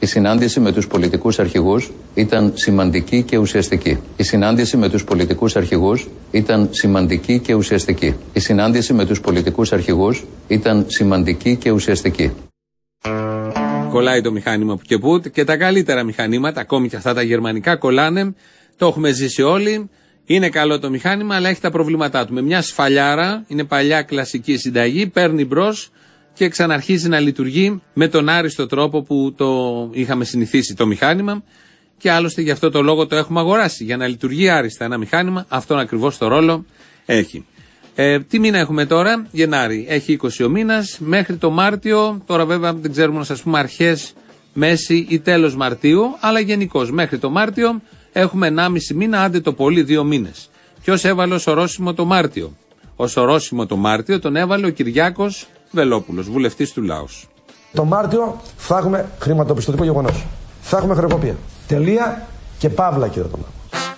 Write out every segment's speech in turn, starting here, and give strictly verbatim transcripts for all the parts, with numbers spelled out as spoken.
Η συνάντηση με τους πολιτικούς αρχηγούς ήταν σημαντική και ουσιαστική. Η συνάντηση με τους πολιτικούς αρχηγούς ήταν σημαντική και ουσιαστική. Η συνάντηση με τους πολιτικούς αρχηγούς ήταν σημαντική και ουσιαστική. Κολλάει το μηχάνημα που και που, και τα καλύτερα μηχανήματα, ακόμη και αυτά τα γερμανικά, κολλάνε. Το έχουμε ζήσει όλοι. Είναι καλό το μηχάνημα, αλλά έχει τα προβλήματά του. Με μια σφαλιάρα, είναι παλιά κλασική συνταγή, παίρνει μπρος και ξαναρχίζει να λειτουργεί με τον άριστο τρόπο που το είχαμε συνηθίσει το μηχάνημα. Και άλλωστε γι' αυτό το λόγο το έχουμε αγοράσει. Για να λειτουργεί άριστα ένα μηχάνημα, αυτόν ακριβώς το ρόλο έχει. Ε, τι μήνα έχουμε τώρα? Γενάρη. Έχει είκοσι ο μήνας μέχρι το Μάρτιο. Τώρα βέβαια δεν ξέρουμε να σας πούμε αρχές, μέση ή τέλος Μαρτίου, αλλά γενικώς μέχρι το Μάρτιο έχουμε ενάμιση μήνα, άντε το πολύ δύο μήνες. Ποιος έβαλε ως ορόσημο το Μάρτιο? Ως ορόσημο το Μάρτιο τον έβαλε ο Κυριάκος Βελόπουλος, βουλευτής του Λάος. Το Μάρτιο θα έχουμε χρηματοπιστωτικό γεγονός. Θα έχουμε χρεοκοπία. Τελεία και παύλα, κύριε Τωμά.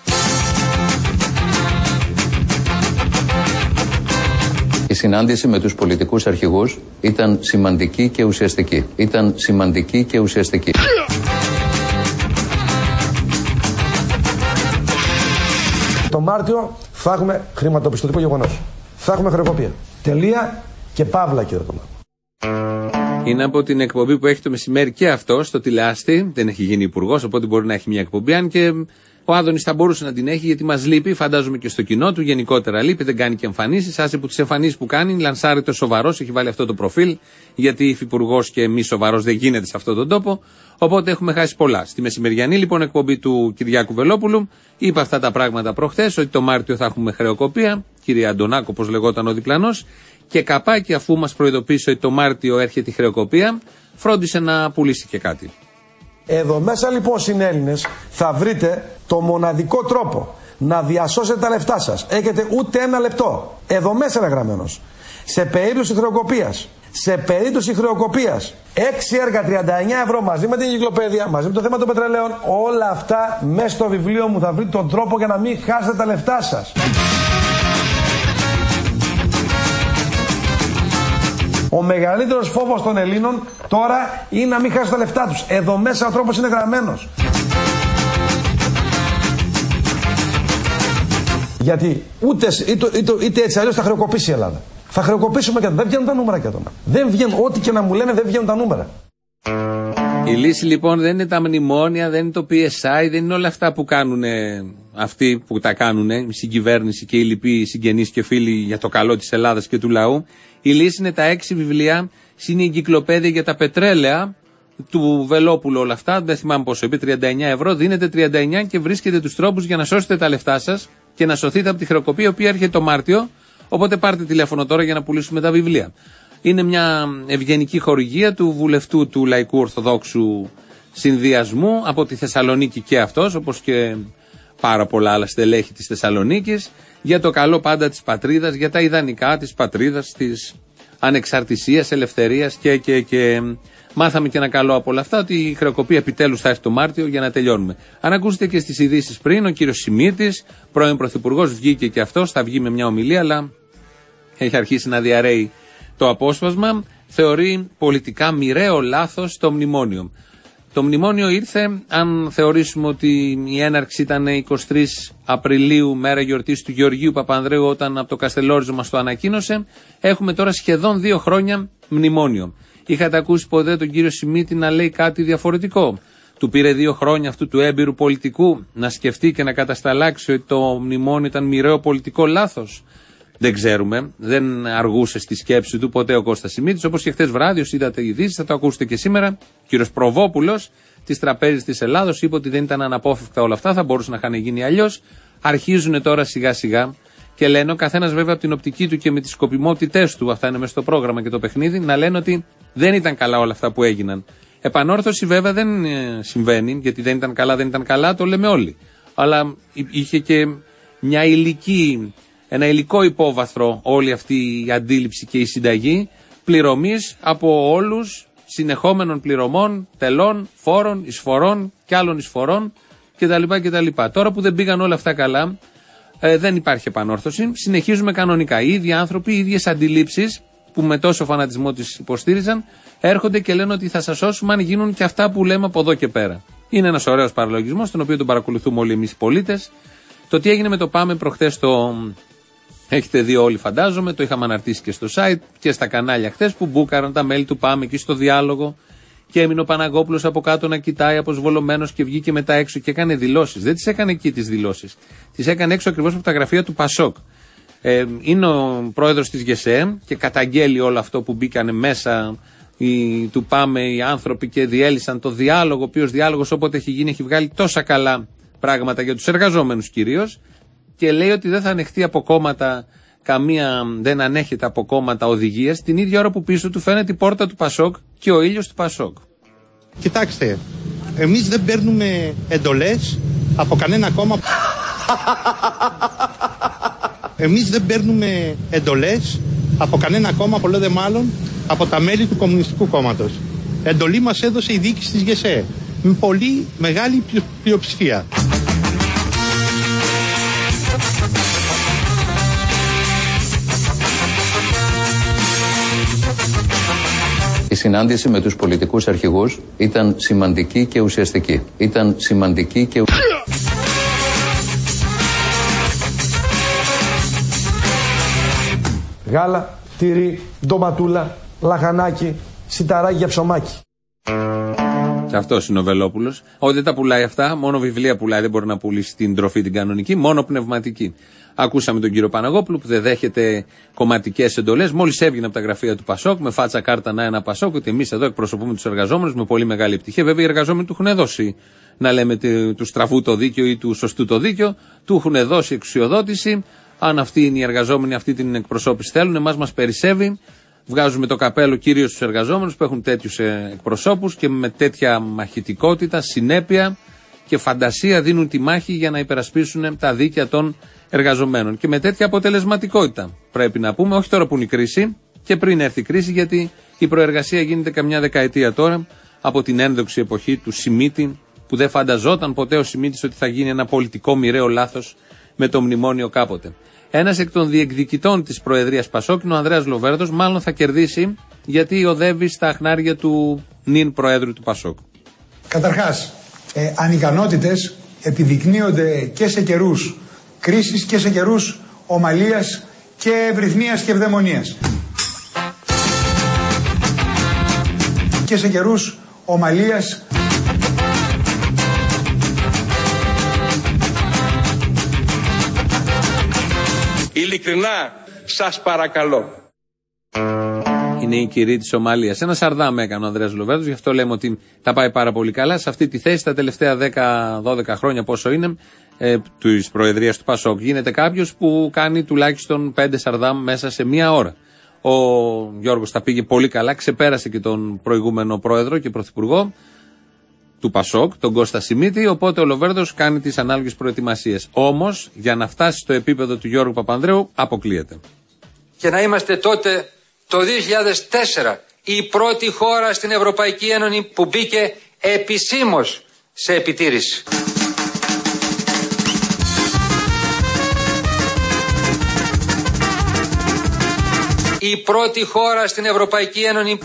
Η συνάντηση με τους πολιτικούς αρχηγούς ήταν σημαντική και ουσιαστική. Ήταν σημαντική και ουσιαστική. Το Μάρτιο θα έχουμε χρηματοπιστωτικό γεγονός. Θα έχουμε χρεοκοπία. Τελεία και παύλα, κύριε Τωμά. Είναι από την εκπομπή που έχει το μεσημέρι και αυτό στο τηλεάστη. Δεν έχει γίνει υπουργός, οπότε μπορεί να έχει μια εκπομπή. Αν και ο Άδωνης θα μπορούσε να την έχει, γιατί μας λείπει, φαντάζομαι και στο κοινό του. Γενικότερα λείπει, δεν κάνει και εμφανίσεις. Άσε που τις εμφανίσεις που κάνει, λανσάρεται σοβαρός, έχει βάλει αυτό το προφίλ. Γιατί υφυπουργός και μη σοβαρός δεν γίνεται σε αυτόν τον τόπο. Οπότε έχουμε χάσει πολλά. Στη μεσημεριανή λοιπόν εκπομπή του Κυριάκου Βελόπουλου είπε αυτά τα πράγματα προχθές, ότι το Μάρτιο θα έχουμε χρεοκοπία. Κύριε Αντωνάκο, όπως λεγόταν ο διπλανός. Και καπάκι, αφού μας προειδοποίησε ότι το Μάρτιο έρχεται η χρεοκοπία, φρόντισε να πουλήσει και κάτι. Εδώ μέσα λοιπόν, συνέλληνες, θα βρείτε το μοναδικό τρόπο να διασώσετε τα λεφτά σας. Έχετε ούτε ένα λεπτό. Εδώ μέσα είναι γραμμένος. Σε περίπτωση χρεοκοπίας, σε περίπτωση χρεοκοπίας, έξι έργα τριάντα εννιά ευρώ μαζί με την εγκυκλοπαίδεια, μαζί με το θέμα των πετρελαίων, όλα αυτά μέσα στο βιβλίο μου θα βρείτε τον τρόπο για να μην χάσετε τα λεφτά σας. Ο μεγαλύτερος φόβος των Ελλήνων τώρα είναι να μην χάσουν τα λεφτά τους. Εδώ μέσα ο τρόπος είναι γραμμένος. Γιατί ούτε, είτε, είτε, είτε έτσι αλλιώς θα χρεοκοπήσει η Ελλάδα. Θα χρεοκοπήσουμε και δεν βγαίνουν τα νούμερα και τώρα. Δεν βγαίνουν, ό,τι και να μου λένε δεν βγαίνουν τα νούμερα. Η λύση λοιπόν δεν είναι τα μνημόνια, δεν είναι το πι ες άι, δεν είναι όλα αυτά που κάνουν αυτοί που τα κάνουν, η συγκυβέρνηση και οι λοιποί συγγενείς και φίλοι για το καλό της Ελλάδας και του λαού. Η λύση είναι τα έξι βιβλία, είναι η εγκυκλοπαίδεια για τα πετρέλαια του Βελόπουλου, όλα αυτά. Δεν θυμάμαι πόσο είπε, τριάντα εννιά ευρώ. Δίνετε τριάντα εννιά και βρίσκετε τους τρόπους για να σώσετε τα λεφτά σας και να σωθείτε από τη χρεοκοπία, η οποία έρχεται το Μάρτιο. Οπότε πάρτε τηλέφωνο τώρα για να πουλήσουμε τα βιβλία. Είναι μια ευγενική χορηγία του βουλευτού του Λαϊκού Ορθοδόξου Συνδυασμού από τη Θεσσαλονίκη και αυτός, όπως και πάρα πολλά άλλα στελέχη της Θεσσαλονίκης, για το καλό πάντα της πατρίδας, για τα ιδανικά της πατρίδας, της ανεξαρτησίας, ελευθερίας και, και, και μάθαμε και ένα καλό από όλα αυτά, ότι η χρεοκοπία επιτέλους θα έρθει το Μάρτιο για να τελειώνουμε. Αν ακούσετε και στις ειδήσεις πριν, ο κύριος Σιμίτης, πρώην πρωθυπουργός, βγήκε και αυτός, θα βγει με μια ομιλία, αλλά έχει αρχίσει να διαρρέει το απόσπασμα, θεωρεί πολιτικά μοιραίο λάθος το μνημόνιο. Το μνημόνιο ήρθε, αν θεωρήσουμε ότι η έναρξη ήταν εικοστή τρίτη Απριλίου, μέρα γιορτής του Γεωργίου Παπανδρέου, όταν από το Καστελόριζο μας το ανακοίνωσε, έχουμε τώρα σχεδόν δύο χρόνια μνημόνιο. Είχατε ακούσει ποτέ τον κύριο Σιμίτη να λέει κάτι διαφορετικό? Του πήρε δύο χρόνια αυτού του έμπειρου πολιτικού να σκεφτεί και να κατασταλάξει ότι το μνημόνιο ήταν μοιραίο πολιτικό λάθος? Δεν ξέρουμε, δεν αργούσε στη σκέψη του ποτέ ο Κώστας Σιμίτης, όπως και χτες βράδυ, όσοι είδατε ειδήσεις, θα το ακούσετε και σήμερα. Ο κύριος Προβόπουλος της Τραπέζης της Ελλάδος είπε ότι δεν ήταν αναπόφευκτα όλα αυτά, θα μπορούσε να είχαν γίνει αλλιώς. Αρχίζουν τώρα σιγά σιγά και λένε, ο καθένας βέβαια από την οπτική του και με τις σκοπιμότητές του, αυτά είναι μέσα στο πρόγραμμα και το παιχνίδι, να λένε ότι δεν ήταν καλά όλα αυτά που έγιναν. Επανόρθωση βέβαια δεν ε, συμβαίνει, γιατί δεν ήταν καλά, δεν ήταν καλά, το λέμε όλοι. Αλλά είχε και μια υλική. Ένα υλικό υπόβαθρο όλη αυτή η αντίληψη και η συνταγή πληρωμής από όλους, συνεχόμενων πληρωμών, τελών, φόρων, εισφορών και άλλων εισφορών κτλ. κτλ. Τώρα που δεν πήγαν όλα αυτά καλά, ε, δεν υπάρχει επανόρθωση. Συνεχίζουμε κανονικά. Οι ίδιοι άνθρωποι, οι ίδιες αντιλήψεις που με τόσο φανατισμό τις υποστήριζαν, έρχονται και λένε ότι θα σας σώσουμε αν γίνουν και αυτά που λέμε από εδώ και πέρα. Είναι ένας ωραίος παραλογισμός, τον οποίο τον παρακολουθούμε όλοι εμείς οι πολίτες. Το τι έγινε με το Πάμε προχθές το έχετε δει όλοι, φαντάζομαι. Το είχαμε αναρτήσει και στο site και στα κανάλια χθες που μπούκαραν τα μέλη του Πάμε εκεί στο διάλογο. Και έμεινε ο Παναγόπουλος από κάτω να κοιτάει αποσβολωμένος και βγήκε μετά έξω και έκανε δηλώσεις. Δεν τις έκανε εκεί τις δηλώσεις. Τις έκανε έξω ακριβώς από τα γραφεία του Πασόκ. Ε, είναι ο πρόεδρος της ΓΕΣΕΜ και καταγγέλει όλο αυτό που μπήκανε μέσα οι, του Πάμε οι άνθρωποι και διέλυσαν το διάλογο. Ο οποίος διάλογος όποτε έχει γίνει έχει βγάλει τόσα καλά πράγματα για τους εργαζόμενους κυρίως. Και λέει ότι δεν θα ανεχτεί από κόμματα. Καμία δεν ανέχεται από κόμματα οδηγίες, την ίδια ώρα που πίσω του φαίνεται η πόρτα του Πασόκ και ο ήλιος του Πασόκ. Κοιτάξτε, εμείς δεν παίρνουμε εντολές από κανένα κόμμα. Εμείς δεν παίρνουμε εντολές από κανένα κόμμα, πολλό δε μάλλον από τα μέλη του Κομμουνιστικού Κόμματος. Εντολή μας έδωσε η διοίκηση της ΓΕΣΕ με πολύ μεγάλη πλειοψηφία. Η συνάντηση με τους πολιτικούς αρχηγούς ήταν σημαντική και ουσιαστική. Ήταν σημαντική και Γάλα, τυρί, ντοματούλα, λαχανάκι, σιταράκι για ψωμάκι. Και αυτός είναι ο Βελόπουλος. Όχι, δεν τα πουλάει αυτά, μόνο βιβλία πουλάει, δεν μπορεί να πουλήσει την τροφή την κανονική, μόνο πνευματική. Ακούσαμε τον κύριο Παναγόπουλο που δεν δέχεται κομματικές εντολές. Μόλις έβγαινε από τα γραφεία του Πασόκ, με φάτσα κάρτα να ένα Πασόκ, ότι εμείς εδώ εκπροσωπούμε τους εργαζόμενους με πολύ μεγάλη επιτυχία. Βέβαια, οι εργαζόμενοι του έχουν δώσει, να λέμε, του στραβού το δίκαιο ή του σωστού το δίκαιο, του έχουν δώσει εξουσιοδότηση. Αν αυτοί είναι οι εργαζόμενοι, αυτή την εκπροσώπηση θέλουν, εμάς μας περισσεύει. Βγάζουμε το καπέλο κυρίως στους εργαζόμενους που έχουν τέτοιους εκπροσώπους και με τέτοια μαχητικότητα, συνέπεια και φαντασία δίνουν τη μάχη για να υπερασπίσουν τα δίκαια των εργαζομένων. Και με τέτοια αποτελεσματικότητα πρέπει να πούμε, όχι τώρα που είναι η κρίση και πριν έρθει η κρίση, γιατί η προεργασία γίνεται καμιά δεκαετία τώρα από την ένδοξη εποχή του Σιμίτη, που δεν φανταζόταν ποτέ ο Σιμίτης ότι θα γίνει ένα πολιτικό μοιραίο λάθος με το μνημόνιο κάποτε. Ένας εκ των διεκδικητών της Προεδρίας Πασόκ, ο Ανδρέας Λοβέρδος, μάλλον θα κερδίσει γιατί οδεύει στα αχνάρια του νυν Προέδρου του Πασόκ. Καταρχάς, ε, ανικανότητες επιδεικνύονται και σε καιρούς κρίσης και σε καιρούς ομαλίας και ευρυθμίας και ευδαιμονίας. Και σε καιρούς ομαλίας ειλικρινά σας παρακαλώ. Είναι η κυρία της Ομαλίας. Ένα σαρδάμ έκανε ο Ανδρέας Λοβέρδος, γι' αυτό λέμε ότι τα πάει πάρα πολύ καλά. Σε αυτή τη θέση τα τελευταία δέκα δώδεκα χρόνια, πόσο είναι, ε, της Προεδρίας του Πασόκ, γίνεται κάποιος που κάνει τουλάχιστον πέντε σαρδάμ μέσα σε μία ώρα. Ο Γιώργος τα πήγε πολύ καλά, ξεπέρασε και τον προηγούμενο πρόεδρο και πρωθυπουργό του Πασόκ, τον Κώστα Σιμίτη, οπότε ο Λοβέρδος κάνει τις ανάλογες προετοιμασίες. Όμως, για να φτάσει στο επίπεδο του Γιώργου Παπανδρέου, αποκλείεται. Και να είμαστε τότε το δύο χιλιάδες τέσσερα η πρώτη χώρα στην Ευρωπαϊκή Ένωση που μπήκε επισήμως σε επιτήρηση. Η πρώτη χώρα στην Ευρωπαϊκή Ένωση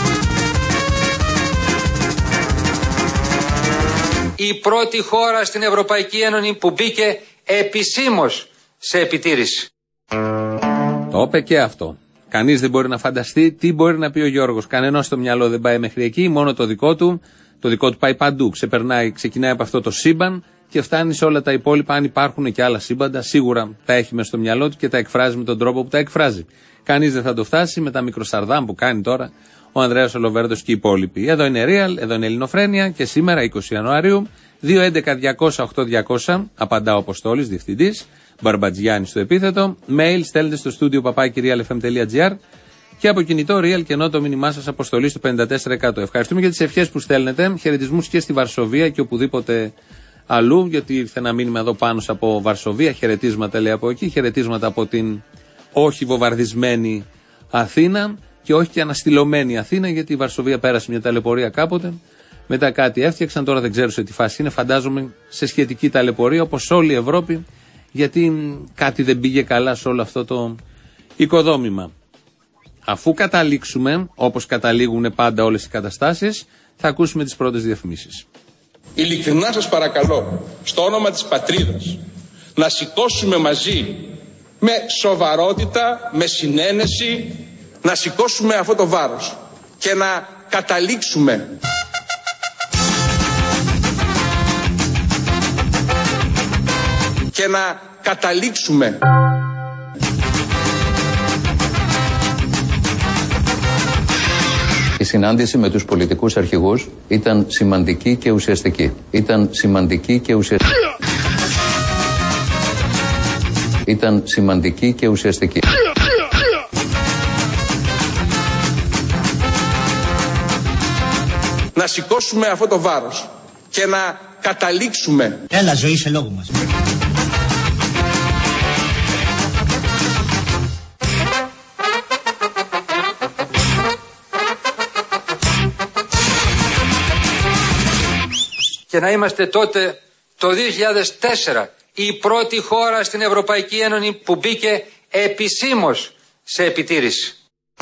η πρώτη χώρα στην Ευρωπαϊκή Ένωση που μπήκε επισήμως σε επιτήρηση. Το είπε και αυτό. Κανείς δεν μπορεί να φανταστεί τι μπορεί να πει ο Γιώργος. Κανενός στο μυαλό δεν πάει μέχρι εκεί, μόνο το δικό του. Το δικό του πάει παντού. Ξεπερνάει, ξεκινάει από αυτό το σύμπαν και φτάνει σε όλα τα υπόλοιπα. Αν υπάρχουν και άλλα σύμπαντα, σίγουρα τα έχει μέσα στο μυαλό του και τα εκφράζει με τον τρόπο που τα εκφράζει. Κανείς δεν θα το φτάσει με τα μικροσαρδάμ που κάνει τώρα ο Ανδρέας Λοβέρδος και οι υπόλοιποι. Εδώ είναι Real, εδώ είναι Ελληνοφρένεια και σήμερα είκοσι Ιανουαρίου δύο έντεκα διακόσια οκτώ διακόσια, απαντά ο Αποστόλης, διευθυντής, Μπαρμπατζιάννη στο επίθετο. Mail στέλνετε στο στούντιο παπάκι real f m τελεία g r και από κινητό Real και ενώ το μήνυμά σας Αποστολή στο πενήντα τέσσερα εκατό. Ευχαριστούμε για τις ευχές που στέλνετε. Χαιρετισμούς και στη Βαρσοβία και οπουδήποτε αλλού, γιατί ήρθε ένα μήνυμα εδώ πάνω από Βαρσοβία. Χαιρετίσματα λέει από εκεί, χαιρετίσματα από την όχι βομβαρδισμένη Αθήνα και όχι και αναστηλωμένη Αθήνα, γιατί η Βαρσοβία πέρασε μια ταλαιπωρία κάποτε. Μετά κάτι έφτιαξαν, τώρα δεν ξέρω σε τι φάση είναι. Φαντάζομαι σε σχετική ταλαιπωρία όπως όλη η Ευρώπη, γιατί κάτι δεν πήγε καλά σε όλο αυτό το οικοδόμημα. Αφού καταλήξουμε, όπως καταλήγουν πάντα όλες οι καταστάσεις, θα ακούσουμε τις πρώτες διαφημίσεις. Ειλικρινά σας παρακαλώ, στο όνομα της πατρίδας, να σηκώσουμε μαζί, με σοβαρότητα, με συνένεση, να σηκώσουμε αυτό το βάρος και να καταλήξουμε και να καταλήξουμε Η συνάντηση με τους πολιτικούς αρχηγούς ήταν σημαντική και ουσιαστική. Ήταν σημαντική και ουσιαστική. Ήταν σημαντική και ουσιαστική. να σηκώσουμε αυτό το βάρος και να καταλήξουμε. Έλα, ζωή σε λόγο μας. Και να είμαστε τότε το δύο χιλιάδες τέσσερα η πρώτη χώρα στην Ευρωπαϊκή Ένωση που μπήκε επισήμως σε επιτήρηση.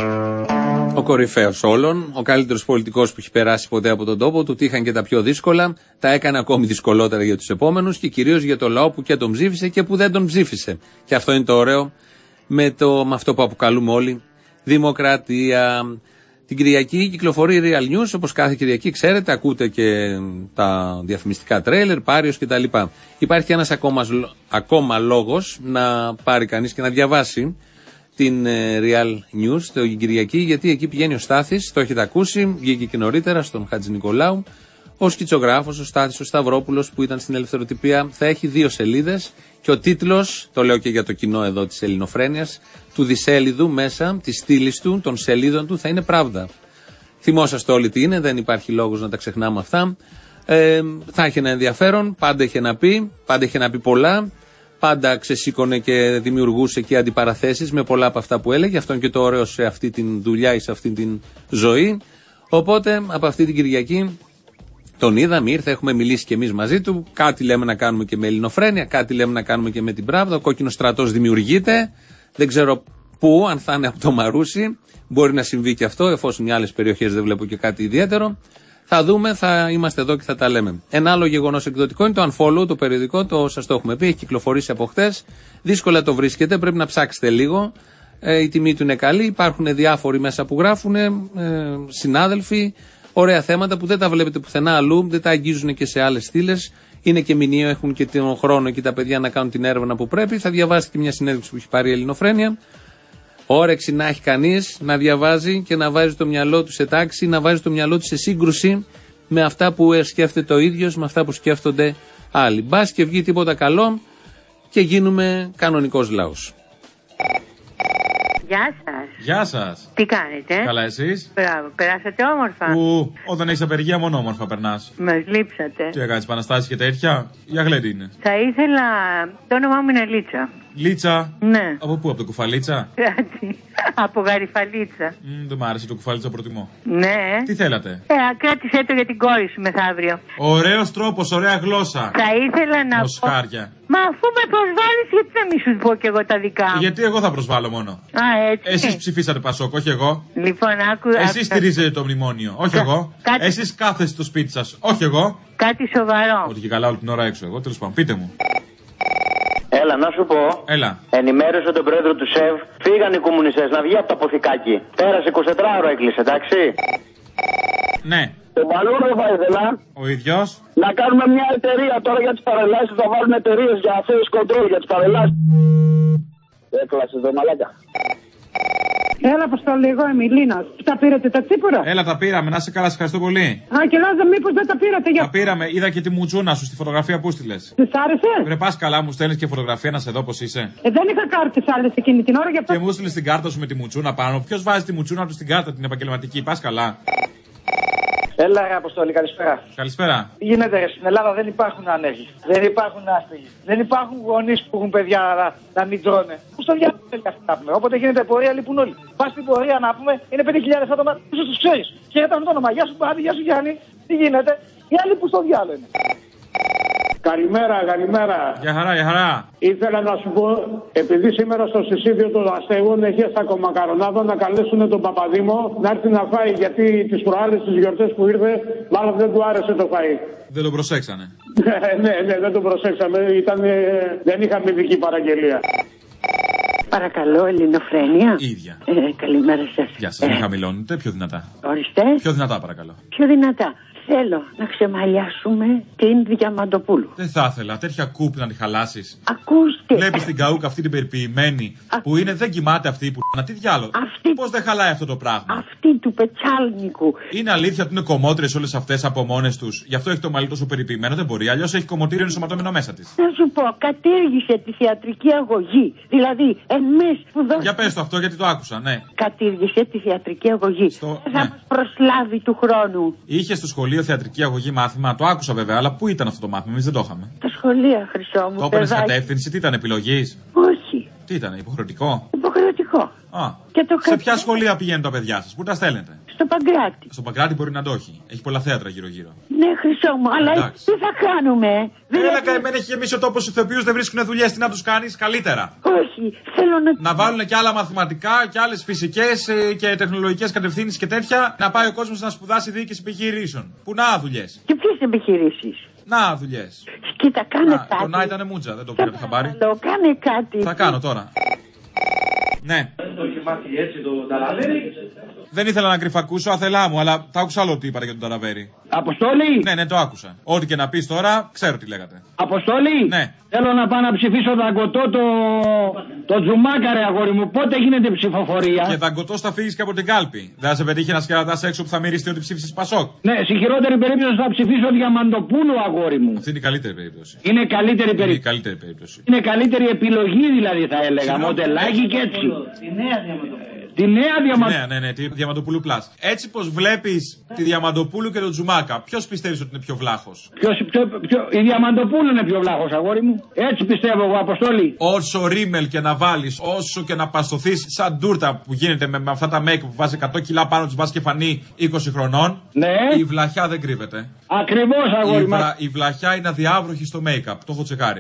Ο κορυφαίος όλων, ο καλύτερος πολιτικός που έχει περάσει ποτέ από τον τόπο του, ότι είχαν και τα πιο δύσκολα, τα έκανε ακόμη δυσκολότερα για τους επόμενους και κυρίως για το λαό που και τον ψήφισε και που δεν τον ψήφισε. Και αυτό είναι το ωραίο με, το, με αυτό που αποκαλούμε όλοι δημοκρατία. Την Κυριακή κυκλοφορεί Real News, όπως κάθε Κυριακή, ξέρετε, ακούτε και τα διαφημιστικά τρέιλερ, Πάριος κτλ. Υπάρχει ένας ακόμα, ακόμα λόγος να πάρει κανείς και να διαβάσει την Real News την Κυριακή, γιατί εκεί πηγαίνει ο Στάθης, το έχετε ακούσει, βγήκε και νωρίτερα στον Χατζη Νικολάου. Ο σκητσογράφος, ο Στάθης, ο Σταυρόπουλος που ήταν στην Ελευθεροτυπία, θα έχει δύο σελίδες και ο τίτλος, το λέω και για το κοινό εδώ της Ελληνοφρένειας, του δισέλιδου μέσα, της στήλης του, των σελίδων του, θα είναι Pravda. Θυμόσαστε όλοι τι είναι, δεν υπάρχει λόγος να τα ξεχνάμε αυτά. Ε, θα έχει ένα ενδιαφέρον, πάντα είχε να πει, πάντα είχε να πει πολλά. Πάντα ξεσήκωνε και δημιουργούσε και αντιπαραθέσεις με πολλά από αυτά που έλεγε. Αυτό είναι και το ωραίο σε αυτή τη δουλειά ή σε αυτή τη ζωή. Οπότε από αυτή την Κυριακή τον είδαμε, ήρθε, έχουμε μιλήσει και εμείς μαζί του. Κάτι λέμε να κάνουμε και με Ελληνοφρένεια, κάτι λέμε να κάνουμε και με την Pravda. Ο κόκκινος στρατός δημιουργείται. Δεν ξέρω πού, αν θα είναι από το Μαρούσι. Μπορεί να συμβεί και αυτό, εφόσον οι άλλες περιοχές δεν βλέπω και κάτι ιδιαίτερο. Θα δούμε, θα είμαστε εδώ και θα τα λέμε. Ένα άλλο γεγονός εκδοτικό είναι το Unfollow, το περιοδικό, το σας το έχουμε πει, έχει κυκλοφορήσει από χτες. Δύσκολα το βρίσκετε, πρέπει να ψάξετε λίγο. Ε, η τιμή του είναι καλή, υπάρχουν διάφοροι μέσα που γράφουν, ε, συνάδελφοι, ωραία θέματα που δεν τα βλέπετε πουθενά αλλού, δεν τα αγγίζουν και σε άλλες στήλες. Είναι και μηνύο, έχουν και τον χρόνο εκεί τα παιδιά να κάνουν την έρευνα που πρέπει. Θα διαβάσετε και μια συνέντευξη που έχει πάρει η Ελληνοφρένεια. Όρεξη να έχει κανείς να διαβάζει και να βάζει το μυαλό του σε τάξη, να βάζει το μυαλό του σε σύγκρουση με αυτά που σκέφτεται ο ίδιος, με αυτά που σκέφτονται άλλοι. Μπας και βγει τίποτα καλό και γίνουμε κανονικός λαός. Γεια σας. Γεια σας. Τι κάνετε? Καλά εσείς? Μπράβο, περάσατε όμορφα? Που όταν έχεις απεργία μόνο όμορφα περνάς. Μας λείψατε. Τι έκανες, επαναστάσεις και τέτοια? Για γλέντι είναι. Θα ήθελα, το όνομά μου είναι Λίτσα. Λίτσα? Ναι. Από πού, από το κουφαλίτσα? Κάτι. Από γαριφαλίτσα. Mm, δεν μ' άρεσε το κουφαλίτσα, προτιμώ. Ναι. Τι θέλατε? Ε, κράτησέ το για την κόρη σου μεθαύριο. Ωραίος τρόπος, ωραία γλώσσα. Θα ήθελα να Μοσχάρια. πω... Μα αφού με προσβάλλεις, γιατί να μην σου πω και εγώ τα δικά μου? Γιατί εγώ θα προσβάλλω μόνο. Α, έτσι. Εσείς ψηφίσατε Πασόκ, όχι εγώ. Λοιπόν, άκου. Εσείς στηρίζετε το μνημόνιο, όχι Κα... εγώ. Κάτι... Εσείς κάθεστε στο σπίτι σας, όχι εγώ. Κάτι σοβαρό. Ότι και καλά όλη την ώρα έξω, εγώ τέλος πάντων. Πείτε μου. Έλα, να σου πω. Έλα. Ενημέρωσε τον πρόεδρο του ΣΕΒ. Φύγαν οι κομμουνιστές να βγει από το αποθηκάκι. Πέρασε εικοσιτετράωρο έκλεισε, εντάξει. Ναι. Τον Παλούρδο θα ήθελα. Ο ίδιος. Να κάνουμε μια εταιρεία τώρα για τις παρελάσεις. Θα βάλουν εταιρείες για affairs control για τις παρελάσεις. Έκλασες το μαλάκα. Έλα, Αποστολή, εγώ είμαι η Λίνα. Τα πήρατε τα τσίπουρα? Έλα, τα πήραμε. Να σε καλά, σε ευχαριστώ πολύ. Α, και λέω, μήπως δεν τα πήρατε για. Τα πήραμε, είδα και τη μουτζούνα σου στη φωτογραφία που στείλες. Της άρεσε? Βρε, πας καλά, μου στέλνεις και φωτογραφία να σε δω πως είσαι. Ε, δεν είχα κάρτες άλλες εκείνη την ώρα, γι' αυτό. Και μου στείλες την κάρτα σου με τη μουτσούνα πάνω. Ποιος βάζει τη μουτσούνα του στην κάρτα την επαγγελματική, πας καλά. Έλα, ρε Αποστόλη, καλησπέρα. Καλησπέρα. Τι γίνεται, ρε, στην Ελλάδα δεν υπάρχουν άνεργοι. Δεν υπάρχουν άστεγοι. Δεν υπάρχουν γονείς που έχουν παιδιά να, να μην τρώνε. Πού στο διάλογο θέλει αυτό να πούμε? Όποτε γίνεται πορεία, λείπουν όλοι. Πας στην πορεία να πούμε, είναι πέντε χιλιάδες άτομα, πίσω τους ξέρεις. Και ήταν το όνομα. Γεια σου, Πάντη, γεια σου, Γιάννη. Τι γίνεται? Οι άλλοι που στο διάλογο είναι. Καλημέρα, καλημέρα. Γεια χαρά, γεια χαρά. Ήθελα να σου πω, επειδή σήμερα στο συσίδιο των αστέγων έχει στα κομμακαρονάδα να καλέσουν τον Παπαδήμο να έρθει να φάει. Γιατί τις προάλλες τις γιορτές που ήρθε, μάλλον δεν του άρεσε το φαΐ. Δεν το προσέξανε. ναι, ναι, δεν το προσέξαμε. Ήταν, δεν είχαμε ειδική παραγγελία. Παρακαλώ, Ελληνοφρένεια. Ίδια. Ε, καλημέρα σας. Γεια σας, ε. μην χαμηλώνετε. Πιο δυνατά. Ορίστε. Πιο δυνατά, παρακαλώ. Πιο δυνατά. Θέλω να ξεμαλιάσουμε την Διαμαντοπούλου. Δεν θα ήθελα τέτοια κούπ να τη χαλάσεις. Ακούστε. Βλέπεις την καούκα αυτή την περιποιημένη Α... που είναι, δεν κοιμάται αυτή που. Να τι διάλογο. Αυτή... Πώς δεν χαλάει αυτό το πράγμα. Αυτή του Πετσάλνικου. Είναι αλήθεια ότι είναι κομμότρες όλες αυτές από μόνες τους. Γι' αυτό έχει το μαλλί τόσο περιποιημένο. Δεν μπορεί. Αλλιώς έχει κομμωτήριο ενσωματωμένο μέσα της. Να σου πω, κατήργησε τη θεατρική αγωγή. Δηλαδή, εμείς που δώσαμε. Για πες το αυτό, γιατί το άκουσα, ναι. Κατήργησε τη θεατρική αγωγή. Στο... Θα ναι. μας προσλάβει του χρόνου. Είχε στο σχολείο θεατρική αγωγή μάθημα. Το άκουσα βέβαια, αλλά πού ήταν αυτό το μάθημα, εμείς δεν το είχαμε. Τα σχολεία, Χρυσό μου. Το έπαιρνες κατεύθυνση, τι ήταν, επιλογής. Όχι. Τι ήταν, υποχρεωτικό. Υποχρεωτικό. Α. Και το σε ποια σχολεία πηγαίνουν τα παιδιά σας, πού τα στέλνετε. Στο Παγκράτη. Στο Παγκράτη μπορεί να το έχει. Έχει πολλά θέατρα γύρω-γύρω. Ναι, Χρυσό μου, αλλά εντάξει. Τι θα κάνουμε. Έλα, καημένη, έχει γεμίσει ο τόπος στους ηθοποιούς, δεν βρίσκουν δουλειές. Τι να τους κάνεις, καλύτερα. Όχι, θέλω να. Να βάλουν και άλλα μαθηματικά και άλλες φυσικές και τεχνολογικές κατευθύνσεις και τέτοια. Να πάει ο κόσμος να σπουδάσει διοίκηση επιχειρήσεων. Πού να δουλειές. Και ποιες επιχειρήσεις. Να δουλειές. Κοίτα, κάνε να, κάτι. Το να ήταν μούτζα, δεν το πήρατε χαμπάρι. Κάνε κάτι. Θα κάνω τώρα. Ναι. Το έχει μάθει έτσι το Ταλαβέρι. Δεν ήθελα να κρυφακούσω, άθελά μου, αλλά θα άκουσα άλλο τι είπατε για τον Ταλαβέρι. Αποστόλη! Ναι, ναι, το άκουσα. Ό,τι και να πεις τώρα, ξέρω τι λέγατε. Αποστόλη! Ναι. Θέλω να πάω να ψηφίσω δαγκωτό το. το Τζουμάκαρε, αγόρι μου. Πότε γίνεται ψηφοφορία. Και δαγκωτό θα φύγει και από την κάλπη. Δεν θα σε πετύχει ένα σκερατά έξω που θα μυριστεί ότι ψήφισε Πασόκ. Ναι, σε χειρότερη περίπτωση θα ψηφίσω Διαμαντοπούλου, αγόρι μου. Αυτή είναι η καλύτερη περίπτωση. Είναι καλύτερη περίπτωση. Είναι η καλύτερη περίπτωση. Είναι καλύτερη επιλογή, δηλαδή θα έλεγα. Μοντελάκι και έτσι. Τη νέα Διαμαντοπούλου. Τη νέα Διαμαντοπούλου. Ναι, ναι, ναι, τη Διαμαντοπούλου Plus. Έτσι πως βλέπεις τη Διαμαντοπούλου και τον Τζουμάκα, ποιος πιστεύεις ότι είναι πιο βλάχος. Ποιος, ποιο, ποιο, η Διαμαντοπούλου είναι πιο βλάχος, αγόρι μου. Έτσι πιστεύω εγώ, Αποστόλη. Όσο ρίμελ και να βάλεις, όσο και να παστοθείς σαν τούρτα που γίνεται με, με αυτά τα make που βάζει εκατό κιλά πάνω της βάζει και φανεί είκοσι χρονών. Ναι. Η βλαχιά δεν κρύβεται. Ακριβώς, αγόρι μου. Η, βλα, η βλαχιά είναι αδιάβροχη στο make-up. Το έχω τσεκάρει.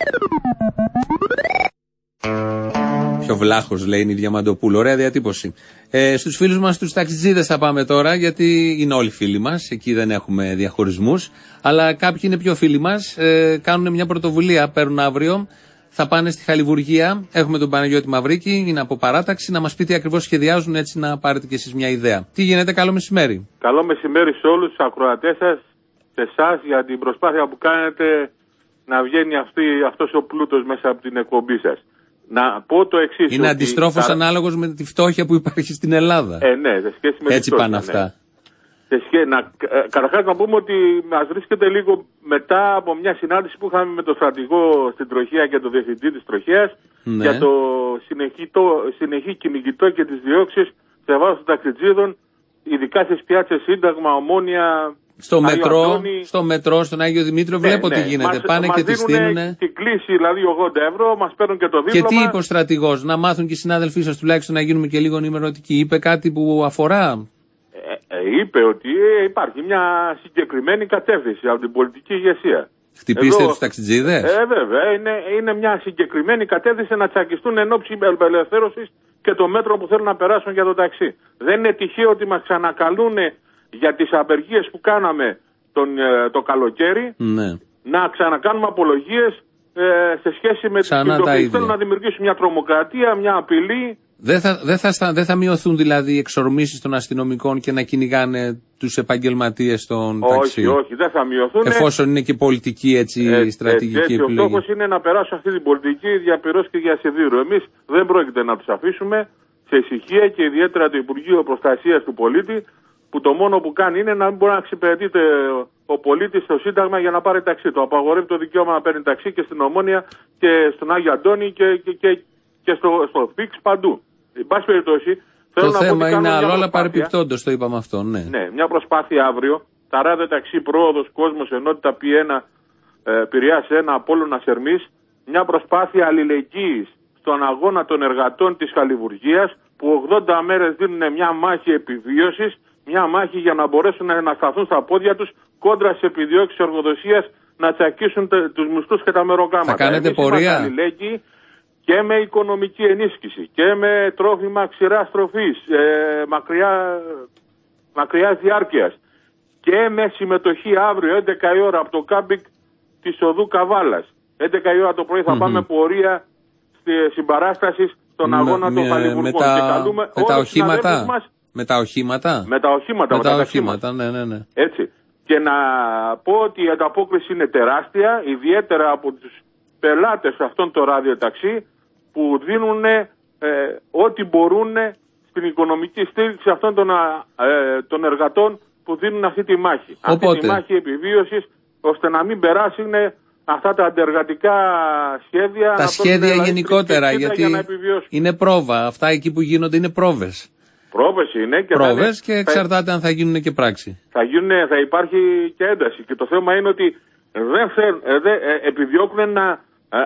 Πιο βλάχος, λέει, είναι η Διαμαντοπούλου. Ωραία διατύπωση. Ε, στους φίλους μας, τους ταξιτζίδες θα πάμε τώρα, γιατί είναι όλοι φίλοι μας. Εκεί δεν έχουμε διαχωρισμούς. Αλλά κάποιοι είναι πιο φίλοι μας. Ε, κάνουν μια πρωτοβουλία. Παίρνουν αύριο. Θα πάνε στη Χαλιβουργία. Έχουμε τον Παναγιώτη Μαυρίκη. Είναι από παράταξη. Να μας πει τι ακριβώς σχεδιάζουν, έτσι να πάρετε κι εσείς μια ιδέα. Τι γίνεται, καλό μεσημέρι. Καλό μεσημέρι σε όλους τους ακροατές σας, σε εσάς, για την προσπάθεια που κάνετε να βγαίνει αυτή, αυτός ο πλούτος μέσα από την εκπομπή σας. Να πω το εξής. Είναι αντιστρόφως τα... ανάλογος με τη φτώχεια που υπάρχει στην Ελλάδα. Ε, ναι, σε σχέση με έτσι τη φτώχεια, πάνε αυτά. Ναι. Σε σχέ... να... Καταρχάς να πούμε ότι μας βρίσκεται λίγο μετά από μια συνάντηση που είχαμε με τον στρατηγό στην Τροχέα και τον διευθυντή της Τροχέας, ναι, για το συνεχή, το... συνεχή κυνηγητό και τις διώξεις σε βάρος των ταξιτζίδων, ειδικά στις πιάτσες Σύνταγμα, Ομόνια. Στο μετρό, στο μετρό, στον Άγιο Δημήτριο, ναι, βλέπω ναι, τι γίνεται. Μας, πάνε μας και τη στείλουν. Την κλίση δηλαδή ογδόντα ευρώ, μας παίρνουν και το δίπλωμα. Και τι είπε ο στρατηγός, να μάθουν και οι συνάδελφοί σας τουλάχιστον να γίνουμε και λίγο ενημερωτικοί. Είπε κάτι που αφορά. Ε, ε, είπε ότι ε, υπάρχει μια συγκεκριμένη κατεύθυνση από την πολιτική ηγεσία. Χτυπήστε τους ταξιτζίδες. Ε, βέβαια, είναι, είναι μια συγκεκριμένη κατεύθυνση να τσακιστούν εν ώψη απελευθέρωσης και το μέτρο που θέλουν να περάσουν για το ταξί. Δεν είναι τυχαίο ότι μας ξανακαλούν για τις απεργίες που κάναμε τον, το καλοκαίρι, ναι, να ξανακάνουμε απολογίες ε, σε σχέση με τις κοινωνίες. Θέλουν να δημιουργήσουν μια τρομοκρατία, μια απειλή. Δεν θα, δεν θα, δεν θα μειωθούν δηλαδή οι εξορμήσεις των αστυνομικών και να κυνηγάνε τους επαγγελματίες των ταξί. Όχι, όχι, δεν θα μειωθούν. Εφόσον είναι και πολιτική έτσι, ε, στρατηγική έτσι, επιλογή. Ο στόχος είναι να περάσουν αυτή την πολιτική διαπυρός και διασυδήρου. Εμείς δεν πρόκειται να τους αφήσουμε σε ησυχία και ιδιαίτερα το Υπουργείο Προστασίας του Πολίτη, που το μόνο που κάνει είναι να μην μπορεί να εξυπηρετείται ο πολίτης στο Σύνταγμα για να πάρει ταξί. Το απαγορεύει το δικαίωμα να παίρνει ταξί και στην Ομόνια και στον Άγιο Αντώνη και, και, και, και στο, στο ΦΙΚΣ παντού. Εν πάση περιπτώσει, το θέμα είναι άλλο, αλλά παρεπιπτόντως το είπαμε αυτό. Ναι. ναι, μια προσπάθεια αύριο. Τα ράδε ταξί, πρόοδος, κόσμος, ενότητα πι ένα, ε, Πειραιάς ένα, Απόλλωνας Ερμής. Μια προσπάθεια αλληλεγγύης στον αγώνα των εργατών της Χαλιβουργίας, που ογδόντα μέρες δίνουν μια μάχη επιβίωσης, μια μάχη για να μπορέσουν να σταθούν στα πόδια τους κόντρα στις επιδιώξεις εργοδοσίας να τσακίσουν τους μισθούς και τα μεροκάματα. Θα κάνετε Εμείς πορεία. είμαστε αλληλέγγυοι και με οικονομική ενίσχυση και με τρόφιμα ξηράς τροφής, ε, μακριά, μακριάς διάρκειας και με συμμετοχή αύριο έντεκα η ώρα από το κάμπινγκ της οδού Καβάλας. έντεκα η ώρα το πρωί θα mm-hmm. πάμε πορεία στη συμπαράσταση στον αγώνα με, των Χαλιβουργών. Με τα, με τα οχήματα. Μας, με τα οχήματα. Με τα οχήματα. Με τα οχήματα, ναι, ναι, ναι. Έτσι. Και να πω ότι η ανταπόκριση είναι τεράστια, ιδιαίτερα από τους πελάτες αυτών των ραδιοταξί που δίνουν ε, ό,τι μπορούν στην οικονομική στήριξη αυτών των, ε, των εργατών που δίνουν αυτή τη μάχη. Οπότε. Αυτή τη μάχη επιβίωσης, ώστε να μην περάσουν αυτά τα αντεργατικά σχέδια. Τα σχέδια γενικότερα, γιατί για είναι πρόβα. Αυτά εκεί που γίνονται είναι πρόβες. Πρόβες είναι και, πρόβες και εξαρτάται θα, αν θα γίνουν και πράξη. Θα, γίνουν, θα υπάρχει και ένταση. Και το θέμα είναι ότι δεν, θέλ, δεν επιδιώκουν να,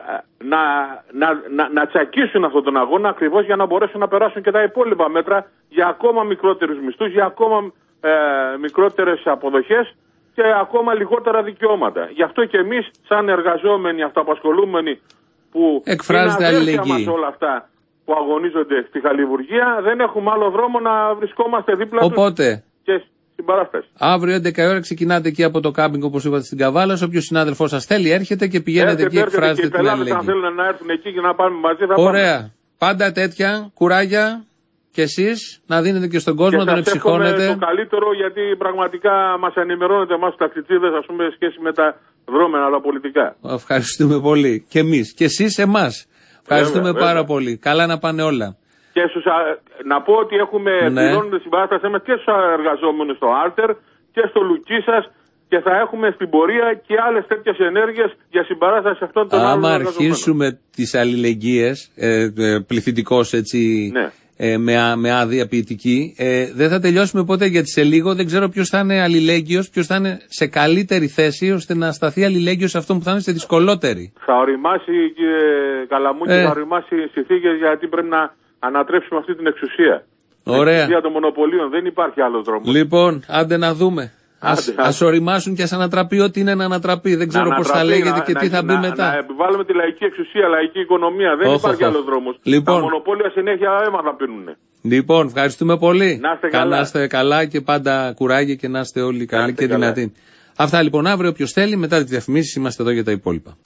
να, να, να, να τσακίσουν αυτόν τον αγώνα ακριβώς για να μπορέσουν να περάσουν και τα υπόλοιπα μέτρα για ακόμα μικρότερους μισθούς, για ακόμα ε, μικρότερες αποδοχές και ακόμα λιγότερα δικαιώματα. Γι' αυτό και εμείς σαν εργαζόμενοι, αυτοαπασχολούμενοι που εκφράζεται είναι αλληλεγγύη μας όλα αυτά που αγωνίζονται στη Χαλιβουργία, δεν έχουμε άλλο δρόμο να βρισκόμαστε δίπλα Οπότε, τους και στην παράσταση. Αύριο έντεκα η ώρα ξεκινάτε εκεί από το κάμπινγκ, όπως είπατε, στην Καβάλα. Όποιος συνάδελφός σας θέλει έρχεται και πηγαίνετε έρχεται, εκεί, εκφράζετε την αλληλεγγύη. Αν θέλουν να έρθουν εκεί και να πάμε μαζί, θα Ωραία. πάμε. Πάντα τέτοια κουράγια και εσείς να δίνετε και στον κόσμο, και να τον εξυγχώνετε. Το καλύτερο, γιατί πραγματικά μας ενημερώνετε εμάς τους ταξιτζίδες, ας πούμε, σχέση με τα δρόμενα, τα πολιτικά. Ευχαριστούμε πολύ. Και εμείς. Και εσείς εμάς. Ευχαριστούμε βέβαια, πάρα βέβαια. πολύ. Καλά να πάνε όλα. Και στους, α, να πω ότι έχουμε ναι. πληρώνοντα συμπαράσταση και στους εργαζόμενους στο Άρτερ και στο Λουκίσας και θα έχουμε στην πορεία και άλλες τέτοιες ενέργειες για συμπαράσταση αυτών των άλλων εργαζομένων. Άμα αρχίσουμε τις αλληλεγγύες, ε, ε, πληθυντικός έτσι, ναι. ε, με, με άδεια ποιητική, ε, δεν θα τελειώσουμε ποτέ, γιατί σε λίγο δεν ξέρω ποιος θα είναι αλληλέγγυος, ποιος θα είναι σε καλύτερη θέση ώστε να σταθεί αλληλέγγυος σε αυτόν που θα είναι σε δυσκολότερη. Θα οριμάσει, κύριε Καλαμούκη, ε. θα οριμάσει συνθήκες, γιατί πρέπει να ανατρέψουμε αυτή την εξουσία. Ωραία. Την εξουσία των μονοπωλίων, δεν υπάρχει άλλος δρόμος. Λοιπόν, άντε να δούμε. Ας, ας οριμάσουν και ας ανατραπεί ό,τι είναι να ανατραπεί. Δεν ξέρω πώς θα λέγεται να, και να, τι θα μπει να, μετά. Να επιβάλλουμε τη λαϊκή εξουσία, λαϊκή οικονομία. Δεν oh, υπάρχει oh, άλλος δρόμος. Λοιπόν. Τα μονοπόλια συνέχεια αίμα θα πίνουν. Λοιπόν, ευχαριστούμε πολύ. Να είστε καλά. Να είστε καλά και πάντα κουράγια και να είστε όλοι καλοί και καλά. δυνατοί. Αυτά λοιπόν, αύριο όποιος θέλει, μετά τις διαφημίσεις είμαστε εδώ για τα υπόλοιπα.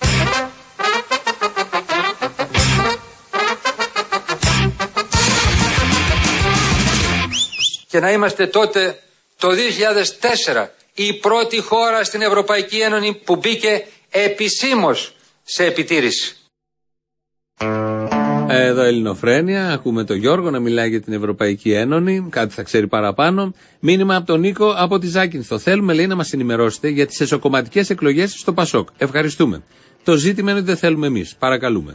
Και να είμαστε τότε το δύο χιλιάδες τέσσερα η πρώτη χώρα στην Ευρωπαϊκή Ένωση που μπήκε επισήμως σε επιτήρηση. Εδώ Ελληνοφρένεια, ακούμε τον Γιώργο να μιλάει για την Ευρωπαϊκή Ένωση, κάτι θα ξέρει παραπάνω. Μήνυμα από τον Νίκο από τη Ζάκυνθο. Θέλουμε, λέει, να μας ενημερώσετε για τις εσωκομματικές εκλογές στο Πασόκ. Ευχαριστούμε. Το ζήτημα είναι ότι δεν θέλουμε εμείς. Παρακαλούμε.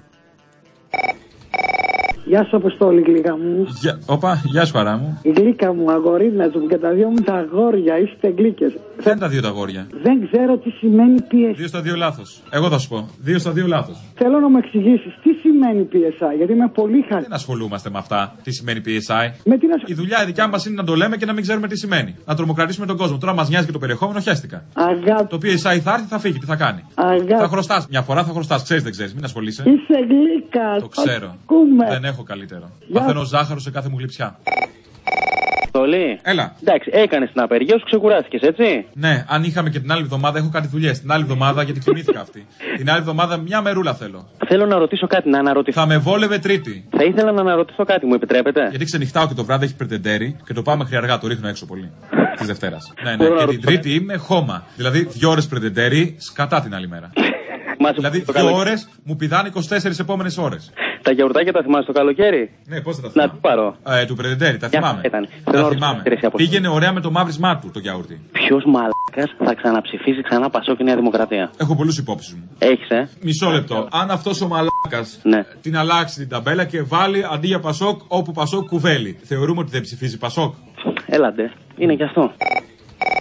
Γεια σου, Αποστόλη, γλύκα μου. Γεια, όπα, γεια σου, παρά μου. Γλύκα μου, αγορίνα μου και τα δύο μου τα αγόρια, είστε γλύκες. Δεν είναι τα δύο τα αγόρια. Δεν ξέρω τι σημαίνει πι ες άι. Δύο στα δύο λάθος. Εγώ θα σου πω. Δύο στα δύο λάθος. Θέλω να μου εξηγήσεις τι σημαίνει πι ες άι, γιατί είμαι πολύ χαλή. Δεν ασχολούμαστε με αυτά. Τι σημαίνει πι ες άι. Με την ασχολ... Η δουλειά η δικιά μας είναι να το λέμε και να μην ξέρουμε τι σημαίνει. Να τρομοκρατήσουμε τον κόσμο. Τώρα μας νοιάζει και το περιεχόμενο, χαίστηκα. Αγάπη. Το πι ες άι θα έρθει, θα φύγει, τι θα κάνει. Αγάπη. Θα χρωστάς. Μια φορά θα χρωστάς. Ξέρεις, δεν ξέρεις, μην ασχολείσαι. Είσαι γλύκα. Το ξέρω. Δεν έχω καλύτερο. Παθαίνω ζάχαρο σε κάθε μου γλυψιά. Στολή. Έλα. Εντάξει, έκανε την απεργία σου, ξεκουράστηκες, έτσι. Ναι, αν είχαμε και την άλλη εβδομάδα, έχω κάτι δουλειές. Την άλλη εβδομάδα, γιατί κοιμήθηκα αυτή. Την άλλη εβδομάδα μια μερούλα θέλω. Θέλω να ρωτήσω κάτι, να αναρωτηθώ. Θα με βόλευε Τρίτη. Θα ήθελα να αναρωτηθώ κάτι, μου επιτρέπετε. Γιατί ξενυχτάω και το βράδυ έχει πρετεντέρι και το πάμε μέχρι αργά, το ρίχνω έξω πολύ. Τη Δευτέρα. Ναι, ναι, και την Τρίτη είμαι χώμα. Δηλαδή δύο ώρες πρετεντέρι, σκατά την άλλη μέρα. Δηλαδή δύο ώρες μου πηδάνε είκοσι τέσσερις επόμενες ώρες. Τα γιαουρτάκια τα θυμάσαι το καλοκαίρι. Ναι, πώς θα τα θυμάμαι. Να πάρω. Ε, του Πρεδεντέρη, τα θυμάμαι. Ήταν. Τα θυμάμαι. Πήγαινε ωραία με το μαύρισμά του το γιαούρτι. Ποιος μαλάκας θα ξαναψηφίσει ξανά Πασόκ και Νέα Δημοκρατία. Έχω πολλούς υπόψεις μου. Έχεις, ε. Μισό λεπτό. Αν αυτός ο μαλάκας ναι. την αλλάξει την ταμπέλα και βάλει αντί για Πασόκ όπου Πασόκ κουβέλει, θεωρούμε ότι δεν ψηφίζει Πασόκ. Έλαντε. Είναι και αυτό.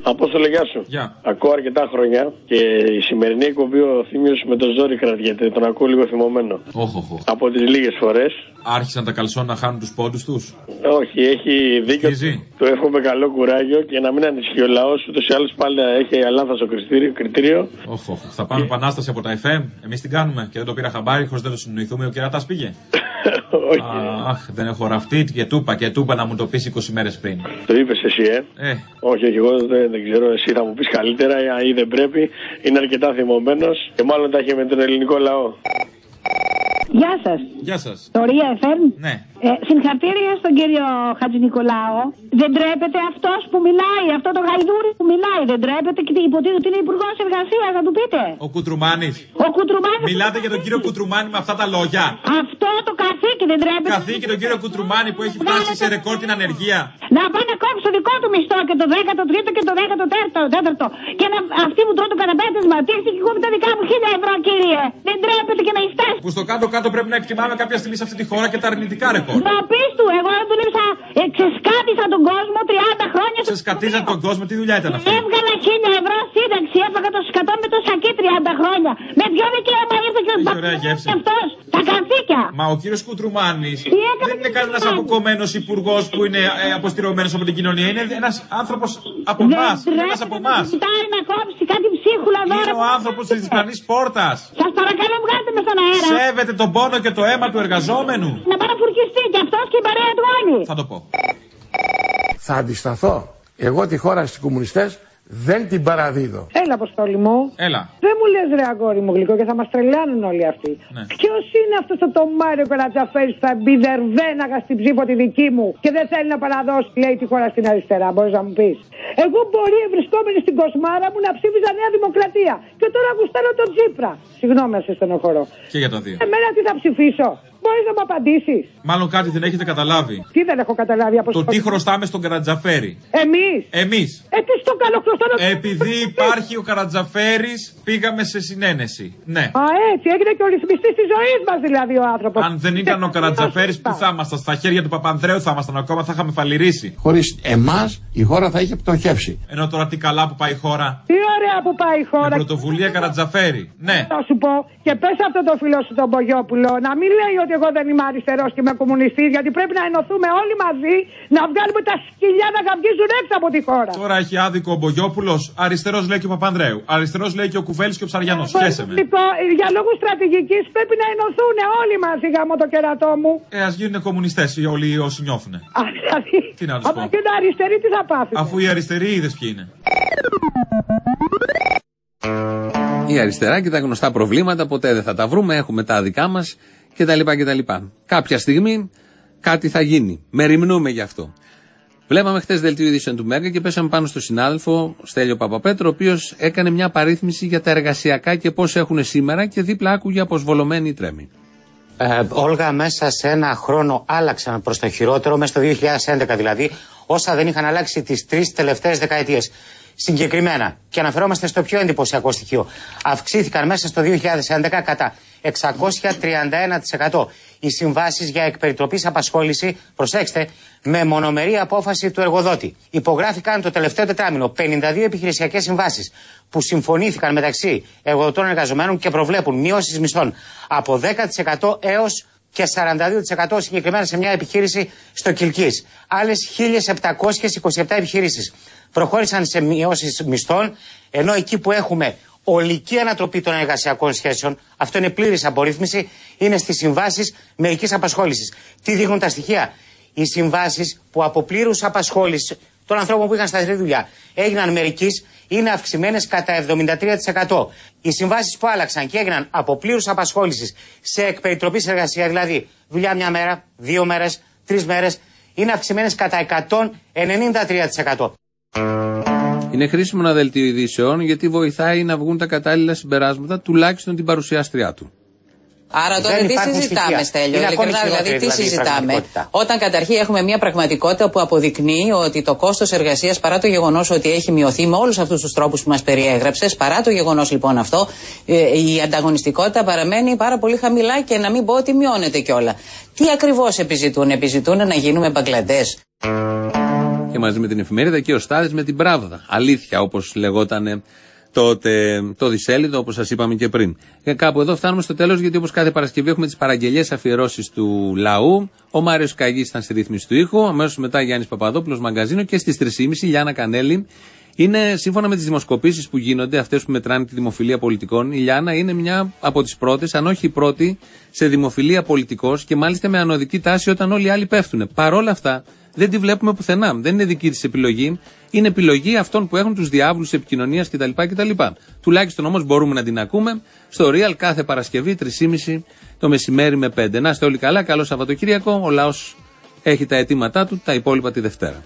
Απόστολε, γεια σου. Γεια. Ακούω αρκετά χρόνια και η σημερινή εκπομπή ο Θήμιος με το ζόρι κρατιέται. Τον ακούω λίγο θυμωμένο. Όχι, όχι. Από τις λίγες φορές. Άρχισαν τα καλσόν να χάνουν τους πόντους τους. Όχι, έχει δίκιο. Του εύχομαι καλό κουράγιο και να μην ανησυχεί ο λαός. Ούτως ή άλλως πάλι έχει αλάνθαστο κριτήριο. Όχι, όχι. Θα πάμε επανάσταση από τα εφ εμ. Εμείς την κάνουμε και δεν το πήρα χαμπάρι χωρίς δεν το συνοηθούμε. Ο κερατάς πήγε. Όχι. Αχ, δεν έχω ραφτεί και τούπα και τούπα να μου το πεις είκοσι μέρες πριν. Το είπες εσύ, ε. ε. Όχι, όχι, εγώ δεν, δεν ξέρω. Εσύ θα μου πεις καλύτερα ή δεν πρέπει. Είναι αρκετά θυμωμένος και μάλλον τα έχει με τον ελληνικό λαό. Γεια σας. Γεια σας. Το Ρία εφ εμ. Ναι. Ε, συγχαρητήρια στον κύριο Χατζηνικολάου. Δεν τρέπεται αυτός που μιλάει, αυτό το γαϊδούρι που μιλάει. Δεν τρέπεται και υποτίθεται ότι είναι υπουργός εργασίας, θα του πείτε. Ο Κουτρουμάνης. Ο Κουτρουμάνης. Μιλάτε για τον κύριο Κουτρουμάνη με αυτά τα λόγια. Αυτό το καθήκη δεν τρέπεται. Καθήκη τον κύριο Κουτρουμάνη που έχει φτάσει σε ρεκόρ την ανεργία. Να πάει να κόψει το δικό του μισθό και το δέκατο τρίτο και το δέκατο τέταρτο. Και να, αυτοί που τρώνε το καταπέτασμα. Τι έχει και εγώ με τα δικά μου χίλια ευρώ, κύριε. Δεν τρέπεται και να φτάσει. Που στο κάτω-κάτω πρέπει να εκτιμάμε κάποια στιγμή σε αυτή τη χώρα και τα αρνητικά ρεκόρ. Να πεις του, εγώ δούλεψα, ε, ξεσκάτησα τον κόσμο τριάντα χρόνια. Ξεσκατίζα τον κόσμο, τι δουλειά ήταν αυτή. Έβγαλα χίλια ευρώ σύνταξη, έφαγα το σκατό με το σακί τριάντα χρόνια. Με δυο δικαίωμα ήρθε και ο αυτός. Τα καθήκια. Μα ο κύριος Κουτρουμάνης δεν είναι κανένας αποκομμένος υπουργός που είναι ε, αποστηρωμένος από την κοινωνία. Είναι ένας άνθρωπος από εμάς. Είναι ένας από εμάς. Ζητάει να κόψει κάτι ψίχουλα δώρα. Είναι ο άνθρωπος της διπλανής πόρτας. Σας παρακαλώ, βγάλτε με στον αέρα. Σέβεται τον πόνο και το αίμα του εργαζόμενου. Να παραφουρκιστεί κι αυτός και η παρέα του όλοι. Θα το πω. Θα αντισταθώ. Εγώ τη χώρα στους κομμουνιστές δεν την παραδίδω. Έλα, Αποστόλη μου. Έλα. Δεν μου λες ρε αγόρι μου γλυκό και θα μας τρελάνουν όλοι αυτοί. Ναι. Ποιος είναι αυτός το Τομάριο Καρατζαφέρης που θα μπιδερβέναγα στην ψήφο τη δική μου και δεν θέλει να παραδώσει, λέει, τη χώρα στην αριστερά. Μπορείς να μου πεις. Εγώ μπορεί βρισκόμενη στην κοσμάρα μου να ψήφιζα Νέα Δημοκρατία. Και τώρα γουστάρω τον Τσίπρα. Συγγνώμη, να σε στενοχωρώ. Και για τα δύο. Εμένα τι θα ψηφίσω. Μπορείς να μου απαντήσεις. Μάλλον κάτι δεν έχετε καταλάβει. Τι δεν έχω καταλάβει από το τι χρωστάμε στον Καρατζαφέρη. Εμείς. Εμείς. Ε, τι στο καλό χρωστάμε. Επειδή υπάρχει ο Καρατζαφέρης, πήγαμε σε συνένεση. Ναι. Α, έτσι, έγινε και ο ρυθμιστής της ζωής μας δηλαδή ο άνθρωπος. Αν δεν ήταν ο Καρατζαφέρης, που θα ήμασταν? Στα χέρια του Παπανδρέου θα ήμασταν ακόμα, θα είχαμε φαλυρίσει. Χωρίς εμάς η χώρα θα είχε πτωχεύσει. Ενώ τώρα τι καλά που πάει η χώρα. Τι ωραία που πάει η χώρα. Με πρωτοβουλία Καρατζαφέρη. Ναι. Θα σου πω και πες αυτό το φίλο σου τον Μπογιόπουλο να μην λέει ότι εγώ δεν είμαι αριστερός και είμαι κομμουνιστής, γιατί πρέπει να ενωθούμε όλοι μαζί να βγάλουμε τα σκυλιά να καυγίζουν έξω από τη χώρα. Τώρα έχει άδικο ο Μπογιόπουλος, αριστερός λέει και ο Παπανδρέου. Αριστερός λέει και ο Κουβέλης και ο Ψαριανός. Σχέσε με. Για λόγους στρατηγικής πρέπει να ενωθούν όλοι μαζί, γάμο το κερατό μου. Ε, ας γίνουν κομμουνιστές όλοι όσοι νιώθουνε. Α, δηλαδή. Τι να τους πω. Από και τα αριστεροί τι θα πάθουν. Αφού οι αριστεροί είδες ποιοι είναι. Η αριστερά και τα γνωστά προβλήματα ποτέ δεν θα τα βρούμε, έχουμε τα δικά μας κτλ. κτλ. Κάποια στιγμή κάτι θα γίνει. Μεριμνούμε γι' αυτό. Βλέπαμε χτες δελτίο ειδήσεων του Μέγκα και πέσαμε πάνω στο συνάδελφο Στέλιο Παπαπέτρο, ο οποίος έκανε μια παρήθμιση για τα εργασιακά και πώς έχουν σήμερα και δίπλα άκουγε αποσβολωμένη η τρέμη. Ε, Όλγα, μέσα σε ένα χρόνο άλλαξαν προς το χειρότερο, μέσα στο δύο χιλιάδες έντεκα δηλαδή, όσα δεν είχαν αλλάξει τις τρεις τελευταίες δεκαετίες. Συγκεκριμένα, και αναφερόμαστε στο πιο εντυπωσιακό στοιχείο, αυξήθηκαν μέσα στο δύο χιλιάδες έντεκα κατά εξακόσια τριάντα ένα τοις εκατό οι συμβάσεις για εκπεριτροπής απασχόληση, προσέξτε, με μονομερή απόφαση του εργοδότη. Υπογράφηκαν το τελευταίο τετράμινο πενήντα δύο επιχειρησιακές συμβάσεις που συμφωνήθηκαν μεταξύ εργοδοτών εργαζομένων και προβλέπουν μείωσεις μισθών από δέκα τοις εκατό έως και σαράντα δύο τοις εκατό συγκεκριμένα σε μια επιχείρηση στο Κιλκής. Άλλες χίλιες επτακόσιες είκοσι επτά επιχειρήσεις προχώρησαν σε μειώσεις μισθών, ενώ εκεί που έχουμε ολική ανατροπή των εργασιακών σχέσεων, αυτό είναι πλήρης απορρίθμιση, είναι στις συμβάσεις μερικής απασχόλησης. Τι δείχνουν τα στοιχεία? Οι συμβάσεις που από πλήρους απασχόληση των ανθρώπων που είχαν σταθερή δουλειά έγιναν μερικής, είναι αυξημένες κατά εβδομήντα τρία τοις εκατό. Οι συμβάσεις που άλλαξαν και έγιναν από πλήρους απασχόλησης σε εκπεριτροπής εργασία, δηλαδή δουλειά μια μέρα, δύο μέρες, τρεις μέρες, είναι αυξημένες κατά εκατόν ενενήντα τρία τοις εκατό. Είναι χρήσιμο ένα δελτίο ειδήσεων γιατί βοηθάει να βγουν τα κατάλληλα συμπεράσματα, τουλάχιστον την παρουσιάστριά του. Άρα τότε τι συζητάμε, Στέλιο, ειλικρινά δηλαδή, τι δηλαδή, συζητάμε, όταν καταρχήν έχουμε μια πραγματικότητα που αποδεικνύει ότι το κόστος εργασίας, παρά το γεγονός ότι έχει μειωθεί με όλους αυτούς τους τρόπους που μας περιέγραψες, παρά το γεγονός λοιπόν αυτό, η ανταγωνιστικότητα παραμένει πάρα πολύ χαμηλά και να μην πω ότι μειώνεται κιόλα. Τι ακριβώς επιζητούν? Επιζητούν να γίνουμε Μπαγκλαντές. Και μαζί με την εφημερίδα και ο Στάδης με την Pravda. Αλήθεια, όπως λεγόταν τότε το δισέλιδο, όπως σας είπαμε και πριν. Και κάπου εδώ φτάνουμε στο τέλος, γιατί όπως κάθε Παρασκευή έχουμε τις παραγγελίες αφιερώσεις του λαού. Ο Μάριος Καγής ήταν στη ρύθμιση του ήχου. Αμέσως μετά Γιάννης Παπαδόπουλος, μαγκαζίνο. Και στις τρεις και μισή Λιάννα Κανέλη. Είναι σύμφωνα με τις δημοσκοπήσεις που γίνονται, αυτές που μετράνε τη δημοφιλία πολιτικών, η Λιάννα είναι μια από τις πρώτες, αν όχι η πρώτη, σε δημοφιλία πολιτικός και μάλιστα με ανωδική τάση όταν όλοι οι άλλοι πέφτουν. Παρ' όλα αυτά δεν τη βλέπουμε πουθενά. Δεν είναι δική της επιλογή. Είναι επιλογή αυτών που έχουν τους διάβλους επικοινωνίας κτλ. κτλ. Τουλάχιστον όμως μπορούμε να την ακούμε στο Real κάθε Παρασκευή, τρεις και μισή το μεσημέρι με πέντε. Να είστε όλοι καλά, καλό Σαββατοκύριακο. Ο λαός έχει τα αιτήματά του, τα υπόλοιπα τη Δευτέρα.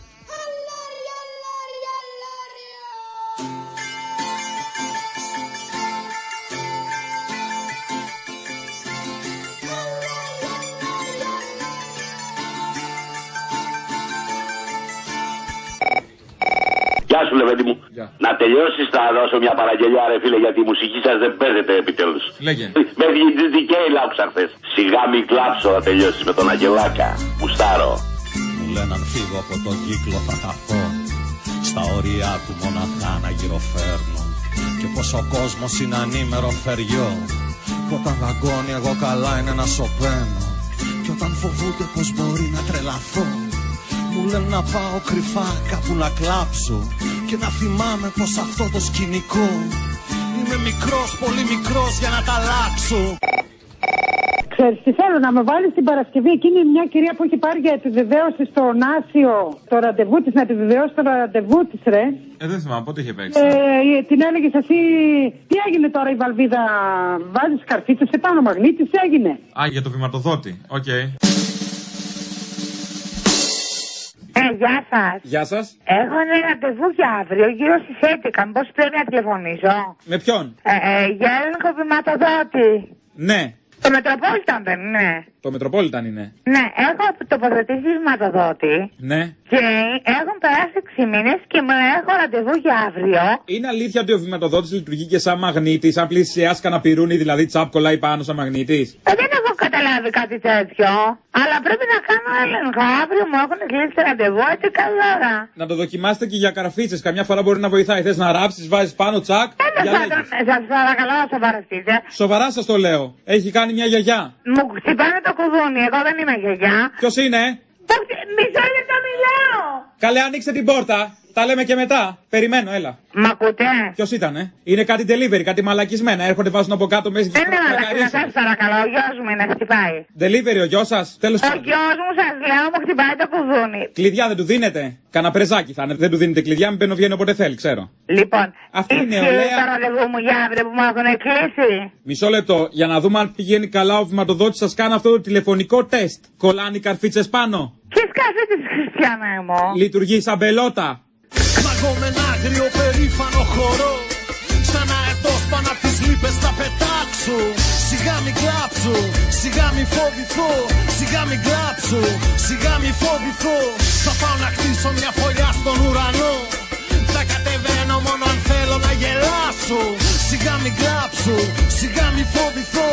Γεια σου, Λεβέντη μου. Yeah. Να τελειώσεις, να δώσω μια παραγγελιά, ρε φίλε, γιατί η μουσική σας δεν παίζεται επιτέλους. Λέγε. Με διαιτητική λάψα χθες. Σιγά μη κλάψω, να τελειώσεις με τον Αγγελάκα. Μουστάρω. Μου λένε αν φύγω από τον κύκλο θα χαθώ. Στα όρια του μοναχά να γυροφέρνω. Και πως ο κόσμος είναι ανήμερο φεριό. Που όταν δαγκώνει εγώ καλά είναι να σωπαίνω. Και όταν φοβούνται πως μπορεί να τρελαθώ. Μου λένε να πάω κρυφά κάπου να κλάψω. Και να θυμάμαι πως αυτό το σκηνικό είμαι μικρός, πολύ μικρός για να τα αλλάξω. Ξέρεις τι θέλω, να με βάλεις την Παρασκευή. Εκείνη μια κυρία που έχει πάρει για επιβεβαίωση στον Άσιο το ραντεβού της, να επιβεβαιώσει το ραντεβού της, ρε. Ε, δεν θυμάμαι, πότε είχε παίξει. Ε, την έλεγες εσύ, τι έγινε τώρα η Βαλβίδα, βάζεις καρφίτσες σε πάνω μαγνήτης, τι έγινε. Α, για το βηματοδότη, οκ. Okay. Ε, γεια σας. Γεια σας. Έχω ένα ραντεβού για αύριο, γύρω στις έντεκα. Μήπως πρέπει να τηλεφωνήσω. Με ποιον? Ε, ε, για έλεγχο βηματοδότη. Ναι. Το Μετροπόλιταν δεν είναι? Το Μετροπόλιταν είναι. Ναι, έχω τοποθετήσει βηματοδότη. Ναι. Και έχουν περάσει έξι μήνες και μου έχω ραντεβού για αύριο. Είναι αλήθεια ότι ο βηματοδότης λειτουργεί και σαν μαγνήτης, αν πλησιάσει κανένα πυρούνι, δηλαδή τσάπ κολλάει πάνω σαν μαγνήτης? Ε, δεν έχω καταλάβει κάτι τέτοιο. Αλλά πρέπει να κάνω έλεγχο. Αύριο μου έχουν κλείσει ραντεβού, έτσι καλά ώρα. Να το δοκιμάσετε και για καραφίτσες. Καμιά φορά μπορεί να βοηθάει. Θες να ράψεις, βάζεις πάνω τσακ. Δεν σας παρακαλώ να σοβαρευτείτε. Σοβαρά σας το λέω. Έχει κάνει μια γιαγιά. Μου χτυπάνε το κουδούνι, εγώ δεν είμαι γιαγιά. Ποιος είναι? Μισό λεπτό μιλάω. Καλέ, ανοίξτε την πόρτα. Τα λέμε και μετά. Περιμένω, έλα. Μ' ακούτε? Ποιος ήτανε? Είναι κάτι delivery, κάτι μαλακισμένα. Έρχονται, βάζουν από κάτω μέσα. Δεν είναι μαλακισμένα, σας παρακαλώ. Ο γιος μου είναι, χτυπάει. Delivery, ο γιος σας. Τέλος πάντων. Ο γιος μου, σας λέω, μου χτυπάει το κουδούνι. Κλειδιά δεν του δίνετε? Κάνα πρεζάκι θα είναι. Δεν του δίνετε κλειδιά, μην μπαίνω βγαίνει όποτε θέλει, ξέρω. Λοιπόν, αυτή είναι η ωραία. Το ραντεβού μου για αύριο που μου έχουν κλείσει. Μισό λεπτό, για να δούμε αν πηγαίνει καλά ο βηματοδότης, σας κάνω αυτό το τηλεφωνικό τεστ. Κολλάνε οι καρφίτσες πάνω? Ποιες καρφίτσες, Χριστιανέ μου? Λειτουργεί σαν μπελότα. Μαγώ με ένα άγριο περήφανο χορό. Σαν αετός πάνω απ' τις λύπες θα πετάξω. Σιγά μη κλάψω, σιγά μη φοβηθώ. Σιγά μη κλάψω, σιγά μη φοβηθώ. Θα πάω να χτίσω μια φωλιά στον ουρανό. Θα κατεβαίνω μόνο αν θέλω να γελάσω. Σιγά μη κλάψω, σιγά μη φοβηθώ.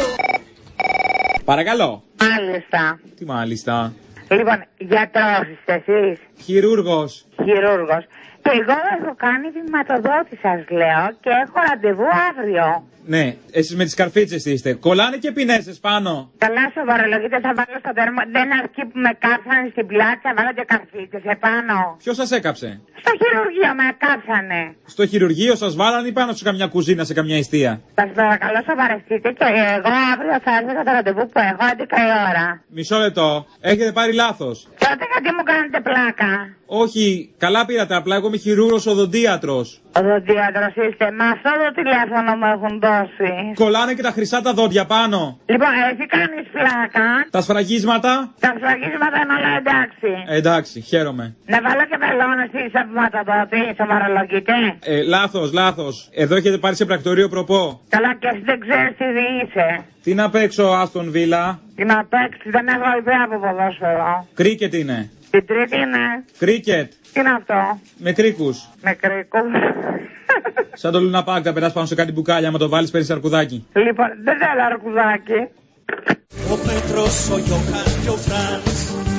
Παρακαλώ. Μάλιστα. Τι μάλιστα? Λοιπόν, γιατρός είστε εσείς? Χειρούργος. Χειρούργος. Και εγώ έχω κάνει βηματοδότη, σας λέω, και έχω ραντεβού αύριο. Ναι, εσείς με τις καρφίτσες είστε. Κολλάνε και πινέσες πάνω. Καλά, σοβαρολογείτε, θα βάλω στο τέρμα. Δεν αρκεί που με κάψανε στην πλάτη, θα βάλω και καρφίτσες επάνω. Ποιος σας έκαψε? Στο χειρουργείο με κάψανε. Στο χειρουργείο σας βάλανε ή πάνω σε καμιά κουζίνα, σε καμιά εστία? Σας παρακαλώ, σοβαρευτείτε και εγώ αύριο θα έρθω για το ραντεβού που έχω έντεκα η ώρα. Μισό λεπτό. Έχετε πάρει λάθος. Τότε γιατί μου κάνετε πλάκα? Όχι, καλά πήρατε. Απλά εγώ είμαι χειρούργος οδοντίατρος. Οδοντίατρος είστε? Με αυτό το τηλέφωνο μου έχουν δώσει. Κολλάνε και τα χρυσά τα δόντια πάνω. Λοιπόν, εσύ κάνεις πλάκα. Τα σφραγίσματα. Τα σφραγίσματα είναι όλα εντάξει. Εντάξει, χαίρομαι. Να βάλω και βελόνα εσείς από ματοδότη, σοβαρολογείτε? Ε, λάθος, λάθος. Εδώ έχετε πάρει σε πρακτορείο προπό. Καλά, και εσύ δεν ξέρεις τι είσαι. Τι να παίξω, Άστον Βίλα? Τι να παίξεις, δεν έχω ιδέα από ποδόσφαιρο. Κρίκετ είναι. Την τρίτη είναι. Κρίκετ. Τι είναι αυτό? Με κρίκους. Με κρίκους. Σαν το Λούνα Πάρκ, θα περάσει πάνω σε κάτι μπουκάλια, άμα το βάλεις παίρνεις αρκουδάκι. Λοιπόν, δεν θέλω αρκουδάκι. Ο Πέτρος, ο Γιώχαν και ο Φρανς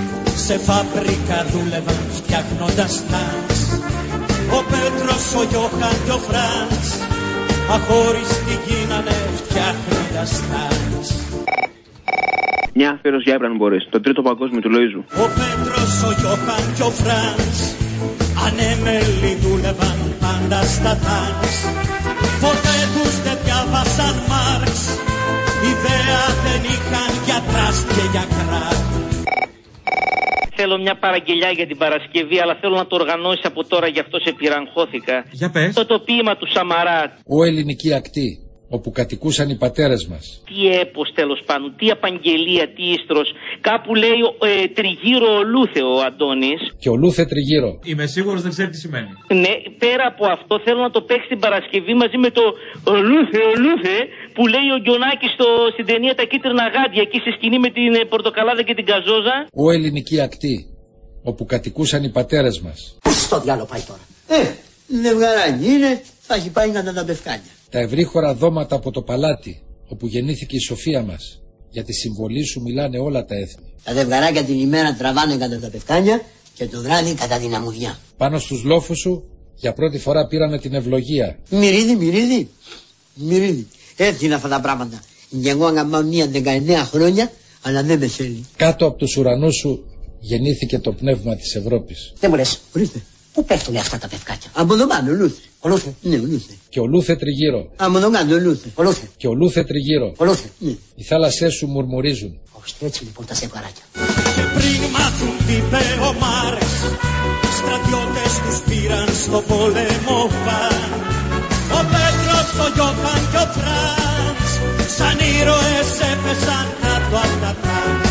σε φάμπρικα δούλευαν φτιάχνοντας τάγκς. Ο Πέτρος, ο Γιώχαν και ο Φραντς αχώριστοι γίνανε φτιάχνοντας τάγκς. Μια αφιέρωση για έπραν μπορείς, το τρίτο παγκόσμιο του Λοΐζου. Ο Πέτρος, ο Γιώχαν και ο Φραντς ανέμελοι δούλευαν πάντα στα τάγκς. Ποτέ τους δεν διάβασαν Μάρξ, ιδέα δεν είχαν για τραστ και για κράκ. Θέλω μια παραγγελιά για την Παρασκευή, αλλά θέλω να το οργανώσει από τώρα, γι' αυτό σε πειραγχώθηκα. Για πες. Το, το ποίημα του Σαμαρά. Ο ελληνική ακτή, όπου κατοικούσαν οι πατέρες μας. Τι έπος τέλος πάντων, τι απαγγελία, τι ίστρος. Κάπου λέει ε, τριγύρω ο Λούθε ο Αντώνης. Και ο Λούθε τριγύρω. Είμαι σίγουρος δεν ξέρει τι σημαίνει. Ναι, πέρα από αυτό θέλω να το παίξει την Παρασκευή μαζί με το ο Λούθε, ο Λούθε που λέει ο Γκιονάκης στο, στην ταινία Τα Κίτρινα Γάντια, εκεί στη σκηνή με την ε, πορτοκαλάδα και την καζόζα. Ο ελληνική ακτή, όπου κατοικούσαν οι πατέρες μας. Πού στο διάλογο πάει τώρα. Ε, νευγαράκι είναι, θα έχει πάει κατά τα πευκάνια. Τα ευρύχωρα δώματα από το παλάτι, όπου γεννήθηκε η σοφία μας. Για τη συμβολή σου μιλάνε όλα τα έθνη. Τα δευγαράκια την ημέρα τραβάνε κατά τα πευκάνια και το βράδυ κατά την αμμουδιά. Πάνω στους λόφους σου για πρώτη φορά πήραμε την ευλογία. Μυρίδι, μυρίδι, μυρίδι. Έτσι είναι αυτά τα πράγματα. Και εγώ αγκαμάω μία δεκαεννέα χρόνια, αλλά δεν με θέλει. Κάτω από τους ουρανούς σου γεννήθηκε το πνεύμα της Ευρώπης. Δεν μου λες, ορίστε. Πού πέφτουνε αυτά τα πευκάκια. Από εδώ πάνω, ο Λούθε. Ο Λούθε. Ναι, ο Λούθε. Και ο Λούθε τριγύρω. Από εδώ κάτω, ο Λούθε. Ο Λούθε. Και ο Λούθε τριγύρω. Ο Λούθε. Ναι. Οι θάλασσές σου μουρμουρίζουν. Ώστε έτσι λοιπόν τα σεβαράκια. Και πριν μάθουν τι είπε ο Μάρξ, στρατιώτες τους πήραν στο πόλεμο παν. Ο Πέτρος, ο Γιώχαν και ο Φραντς σαν ήρωες έπεσαν κάτω απ' τα τάγκς.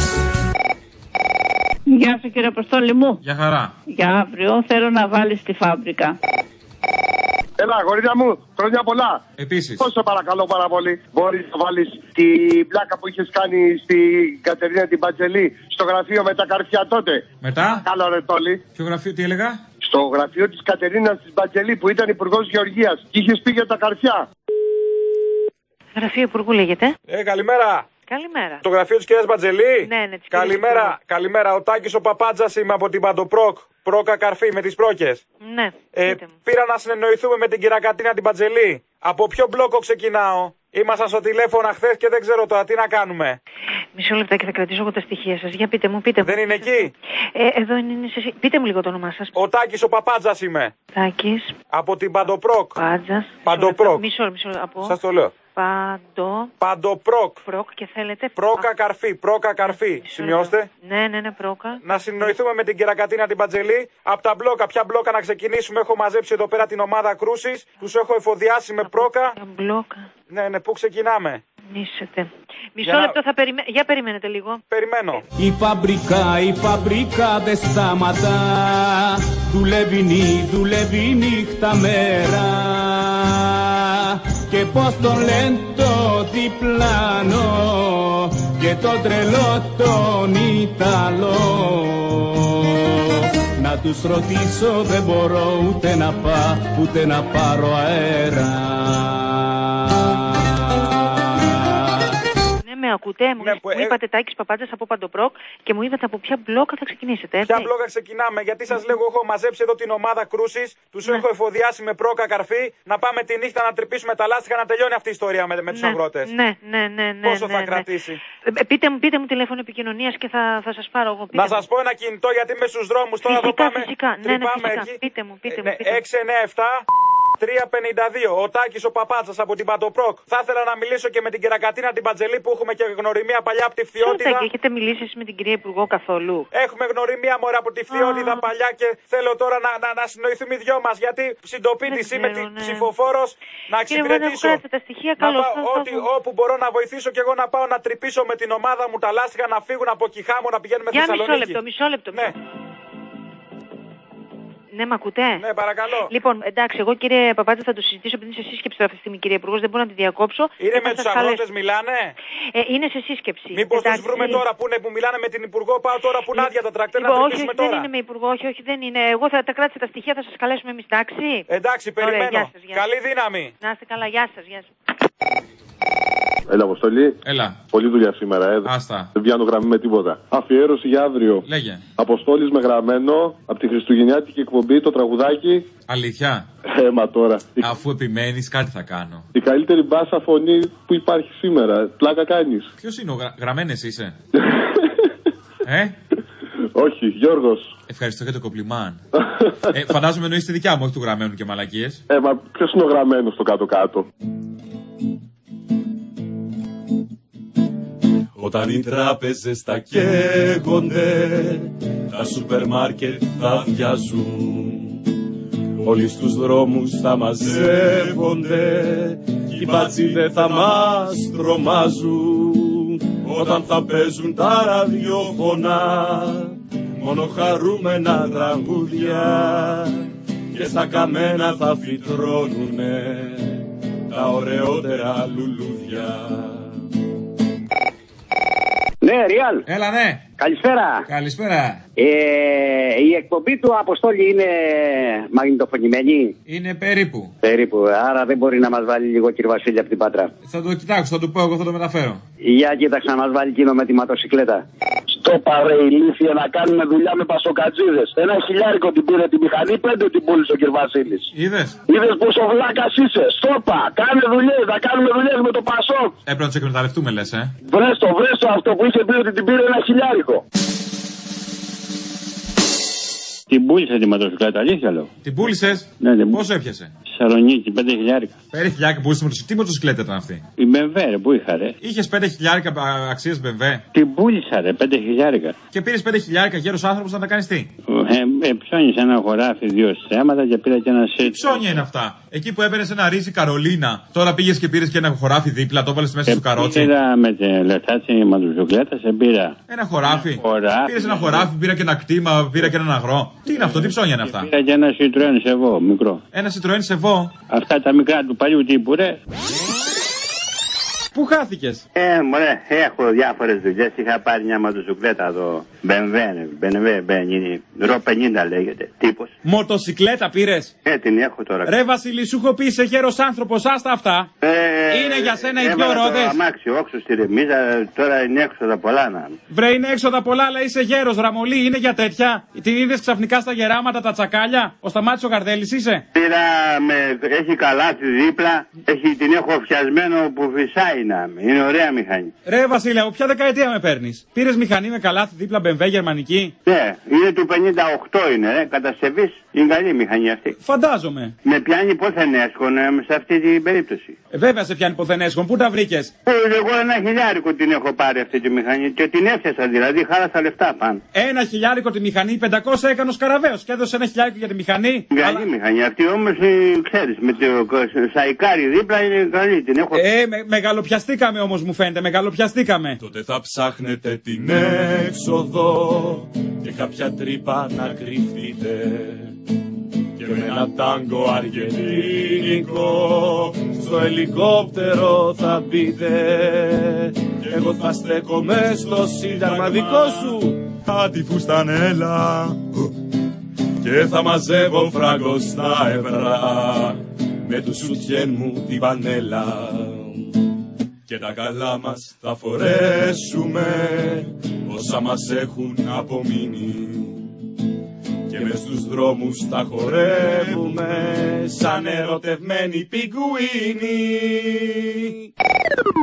Γεια σου κύριε Αποστόλη μου. Για χαρά. Για αύριο θέλω να βάλεις τη φάμπρικα. Έλα, γορίδια μου, χρόνια πολλά. Επίσης. Πόσο παρακαλώ πάρα πολύ, μπορείς να βάλεις την πλάκα που είχες κάνει στην Κατερίνα την Μπατζελή στο γραφείο με τα καρφιά τότε. Μετά. Καλό ρε Τόλι. Ποιο γραφείο, τι έλεγα? Στο γραφείο της Κατερίνας της Μπατζελή που ήταν υπουργός Γεωργίας και είχες πει για τα καρφιά. Γραφείο υπουργού λέγεται. Ε, καλημέρα. Καλημέρα. Το γραφείο της κυρίας Μπατζελή. Ναι, ναι, της Καλημέρα, καλημέρα. Ο Τάκης ο Παπάντζας είμαι από την Παντοπρόκ. Πρόκα καρφί με τις πρόκες. Ναι. Ε, πήρα να συνεννοηθούμε με την κυρία Κατίνα την Μπατζελή. Από ποιο μπλόκο ξεκινάω? Ήμασταν στο τηλέφωνο χθες και δεν ξέρω τώρα τι να κάνουμε. Μισό λεπτάκι, θα κρατήσω εγώ τα στοιχεία σας. Για πείτε μου, πείτε μου. Δεν είναι εκεί. Ε, εδώ είναι σε... Πείτε μου λίγο το όνομά σας. Ο Τάκης ο Παπάντζας είμαι. Τάκης. Από την Παντοπρόκ. Πάτζας. Παντοπρόκ. Μισό, μισό, από. Σας το λέω. Παντο. Παντοπρόκ. Προκ και θέλετε. Πρόκα καρφί, πρόκα καρφί. Σημειώστε. Ναι, ναι, ναι, πρόκα. Να συνεννοηθούμε με την Κυρακατίνα την Μπατζελή. Από τα μπλόκα, ποια μπλόκα να ξεκινήσουμε. Έχω μαζέψει εδώ πέρα την ομάδα κρούσης. Τους έχω εφοδιάσει με πρόκα. Τα μπλόκα. Ναι, ναι, πού ξεκινάμε. Νίσετε. Μισό λεπτό να... θα περιμέ... Για περιμένετε λίγο. Περιμένω. Η φαμπρικά, η φαμπρικά δεν σταματά. Δουλεύει νύ, δουλεύει νύχτα μέρα. Και πως τον λένε το διπλάνο και τον τρελό τον Ιταλό. Να τους ρωτήσω δεν μπορώ ούτε να πάω ούτε να πάρω αέρα. Με ακούτε, μου, ναι, μου ε... είπατε Τάκης Παπάντζας από Παντοπρόκ και μου είπατε από ποια μπλόκα θα ξεκινήσετε. Έτσι. Ποια μπλόκα ξεκινάμε, γιατί σας λέγω, έχω μαζέψει εδώ την ομάδα κρούσης, τους ναι. έχω εφοδιάσει με πρόκα καρφί, να πάμε τη νύχτα να τρυπήσουμε τα λάστιχα να τελειώνει αυτή η ιστορία με, με τους ναι, αγρότες. Ναι, ναι, ναι, ναι. Πόσο ναι, θα ναι. κρατήσει. Ε, πείτε, μου, πείτε μου τηλέφωνο επικοινωνίας και θα, θα σας πάρω εγώ. Να σας πω ένα κινητό γιατί είμαι στους δρόμους τώρα φυσικά, εδώ πάμε. Φυσικά, ναι, ναι, φυσικά. Πείτε μου, πείτε μου. έξι εννιά επτά τρία πενήντα δύο. Ο Τάκης ο Παπάτσας από την Παντοπρόκ. Θα ήθελα να μιλήσω και με την Κυρακατίνα την Μπατζελή που έχουμε και γνωριμία παλιά από τη Φθιώτιδα. Σωστά, και έχετε μιλήσει εσείς με την κυρία Υπουργό καθόλου? Έχουμε γνωριμία μωρά από τη Φθιώτιδα παλιά και θέλω τώρα να, να, να συνοηθούμε οι δυο μας γιατί συντοπίτης είμαι τη ναι. ψηφοφόρος να εξυπηρετήσω. Τα στοιχεία, καλώς, να πάω, ό,τι, όπου μπορώ να βοηθήσω και εγώ να πάω να τρυπήσω με την ομάδα μου τα λάστιχα να φύγουν από Κιχάμο να πηγαίνουμε στη Θεσσαλονίκη. Μισό λεπτό, μισό λεπτό. Ναι. Ναι, μ' ακούτε? Ναι, παρακαλώ. Λοιπόν, εντάξει, εγώ κύριε Παπάτζα θα το συζητήσω επειδή είναι σε σύσκεψη τώρα αυτή τη στιγμή, κύριε Υπουργό, δεν μπορώ να τη διακόψω. Είναι με τους αγρότες μιλάνε? Ε, είναι σε σύσκεψη. Μήπως τους βρούμε τώρα που, είναι, που μιλάνε με την Υπουργό, πάω τώρα που είναι άδεια τα τρακτέρ λοιπόν, να τρυπήσουμε τώρα. Όχι, δεν είναι με Υπουργό, όχι, όχι, δεν είναι. Εγώ θα τα κράτησα τα στοιχεία, θα σας καλέσουμε εμείς, εντάξει. Εντάξει, περιμένω. Ωραία, γεια σας, γεια σας. Καλή δύναμη. Να είστε καλά, γεια σας, γεια σας. Έλα, Αποστολή. Έλα. Πολλή δουλειά σήμερα, ε. Άστα. Δεν πιάνω γραμμή με τίποτα. Αφιέρωση για αύριο. Λέγε. Αποστόλης με γραμμένο από τη Χριστουγεννιάτικη εκπομπή το τραγουδάκι. Αλήθεια. Έμα τώρα. Αφού επιμένεις, κάτι θα κάνω. Η καλύτερη μπάσα φωνή που υπάρχει σήμερα. Πλάκα κάνεις. Ποιος είναι ο γρα... γραμμένες είσαι. ε? Όχι, Γιώργος. Ευχαριστώ για το κομπλιμάν. ε, φαντάζομαι εννοείς τη δικιά μου, όχι του γραμμένου και μαλακίες. Ε, μα ποιος είναι ο γραμμένος στο κάτω-κάτω. Όταν οι τράπεζες τα καίγονται, τα σούπερ μάρκετ θα βιάζουν, όλοι στους δρόμους θα μαζεύονται, οι μπάτσοι δεν θα μας τρομάζουν. Όταν θα παίζουν τα ραδιόφωνα, μόνο χαρούμενα τραγούδια, και στα καμένα θα φυτρώνουνε τα ωραιότερα λουλούδια. Ναι, Ριάλ. Έλα, ναι. Καλησπέρα. Καλησπέρα. Ε, η εκπομπή του Αποστόλη είναι μαγνητοφωνημένη. Είναι περίπου. Περίπου. Άρα δεν μπορεί να μας βάλει λίγο, κύριε Βασίλη, από την Πάτρα. Θα το κοιτάξω, θα το πω, εγώ θα το μεταφέρω. Για κοίταξε να μας βάλει εκείνο με τη ματοσυκλέτα. Στο παρέ ηλίθιε να κάνουμε δουλειά με πασοκατζίδες. Ένα χιλιάρικο την πήρε τη μηχανή, πέντε την πούλησε ο κ. Βασίλης. Είδες. Είδες πόσο βλάκας είσαι. Στόπα, κάνε δουλειές, να κάνουμε δουλειές με το Πασόκ. Έπρεπε να τους εκμεταλλευτούμε, λες, ε. Βρέστο, βρέστο αυτό που είχε πει ότι την πήρε ένα χιλιάρικο. Την πούλησε τη ματοσυκλέτα, αλήθεια λέω. Την πούλησες? Ναι, την πόσο έπιασε? Θεσσαλονίκη, πέντε χιλιάρικα. πέντε χιλιάρικα πούλησε τη μοτοσυκλέτα. Τι μοτοσυκλέτα ήταν αυτή? Η μπεμβέ, ρε, που είχα, ρε. Είχες πέντε χιλιάρικα αξίες μπεμβέ. Την πούλησα, ρε, πέντε χιλιάρικα. Και πήρες πέντε χιλιάρικα γέρος άνθρωπος να τα κάνεις τι? Ε, ε, ψώνεις ένα χωράφι, δύο στέματα και πήρα και ένα σετ. Τι ψώνια είναι αυτά? Εκεί που έπαιρνες ένα ρύζι Καρολίνα, τώρα πήγες και πήρες και ένα χωράφι δίπλα, το έβαλες μέσα στο καρότσι. Πήρα με τη λεφτά τη ματοσυκλέτα, σε πήρα. Ένα χωράφι. χωράφι. Πήρες ένα χωράφι, πήρα και ένα κτήμα, πήρα και έναν αγρό. Τι είναι αυτό, τι ψώνια είναι αυτά? Πήρα και ένα Citroën Σεβό, μικρό. Ένα Citroën Σεβό. Αυτά τα μικρά του παλιού τύπου, ρε. Πού χάθηκες? Ε, μωρέ, έχω διάφορες δουλειές. Είχα πάρει μια μοτοσυκλέτα εδώ. μπεμβέ, μπεμβέ, ρο πενήντα λέγεται. Τύπος. Μοτοσυκλέτα πήρες? Ε, την έχω τώρα. Ρε Βασίλη, σου έχω πει, είσαι γέρος άνθρωπος, άστα αυτά. Ε, είναι για σένα οι ε, δυο ρόδες. Αμάξι, όξο στη ρεμίζα, τώρα είναι έξοδα πολλά να. Βρε, είναι έξοδα πολλά, αλλά είσαι γέρος, Ραμολή, είναι για τέτοια. Την είδες ξαφνικά στα γεράματα, τα τσακάλια. Ο Σταμάτης ο Γαρδέλης είσαι? Πήρα με, έχει καλάθι δίπλα, έχει, την έχω φτιασμένο που φυσάει. Είναι ωραία μηχανή. Ρε Βασίλη, από ποια δεκαετία με παίρνεις? Πήρες μηχανή με καλάθι δίπλα μπεμβέ γερμανική? Ναι, είναι του πενήντα οκτώ είναι, ρε. Κατασκευής είναι καλή μηχανή αυτή. Φαντάζομαι. Με πιάνει πόθεν έσχον σε αυτή την περίπτωση. Ε, βέβαια σε πιάνει πόθεν έσχον, πού τα βρήκες? Ε, εγώ ένα χιλιάρικο την έχω πάρει αυτή τη μηχανή και την έφτιασα, δηλαδή χάλασα λεφτά πάνω. Ένα χιλιάρικο τη μηχανή, πεντακόσια έκανε ο Σκαραβαίος και έδωσε ένα χιλιάρικο για τη μηχανή. Καλή αλλά... μηχανή αυτή όμως, ε, ξέρεις, με το σαϊκάρι δίπλα είναι καλή, την έχω. Ε, με, μεγαλοπιαστήκαμε όμως μου φαίνεται, μεγαλοπιαστήκαμε. Τότε θα ψάχνετε την έξοδο και κάποια τρύπα να κρυφτείτε και με ένα τάγκο αργεντίνικο στο ελικόπτερο θα μπείτε. Εγώ θα στέκομαι στο σύνταγμα δικό σου αντιφουστανέλα και θα μαζεύω φράγκο στα ευρώ με του σουτιέν μου την πανέλα. Και τα καλά μας θα φορέσουμε όσα μας έχουν απομείνει και μες στους δρόμους θα χορεύουμε σαν ερωτευμένοι πιγκουίνοι.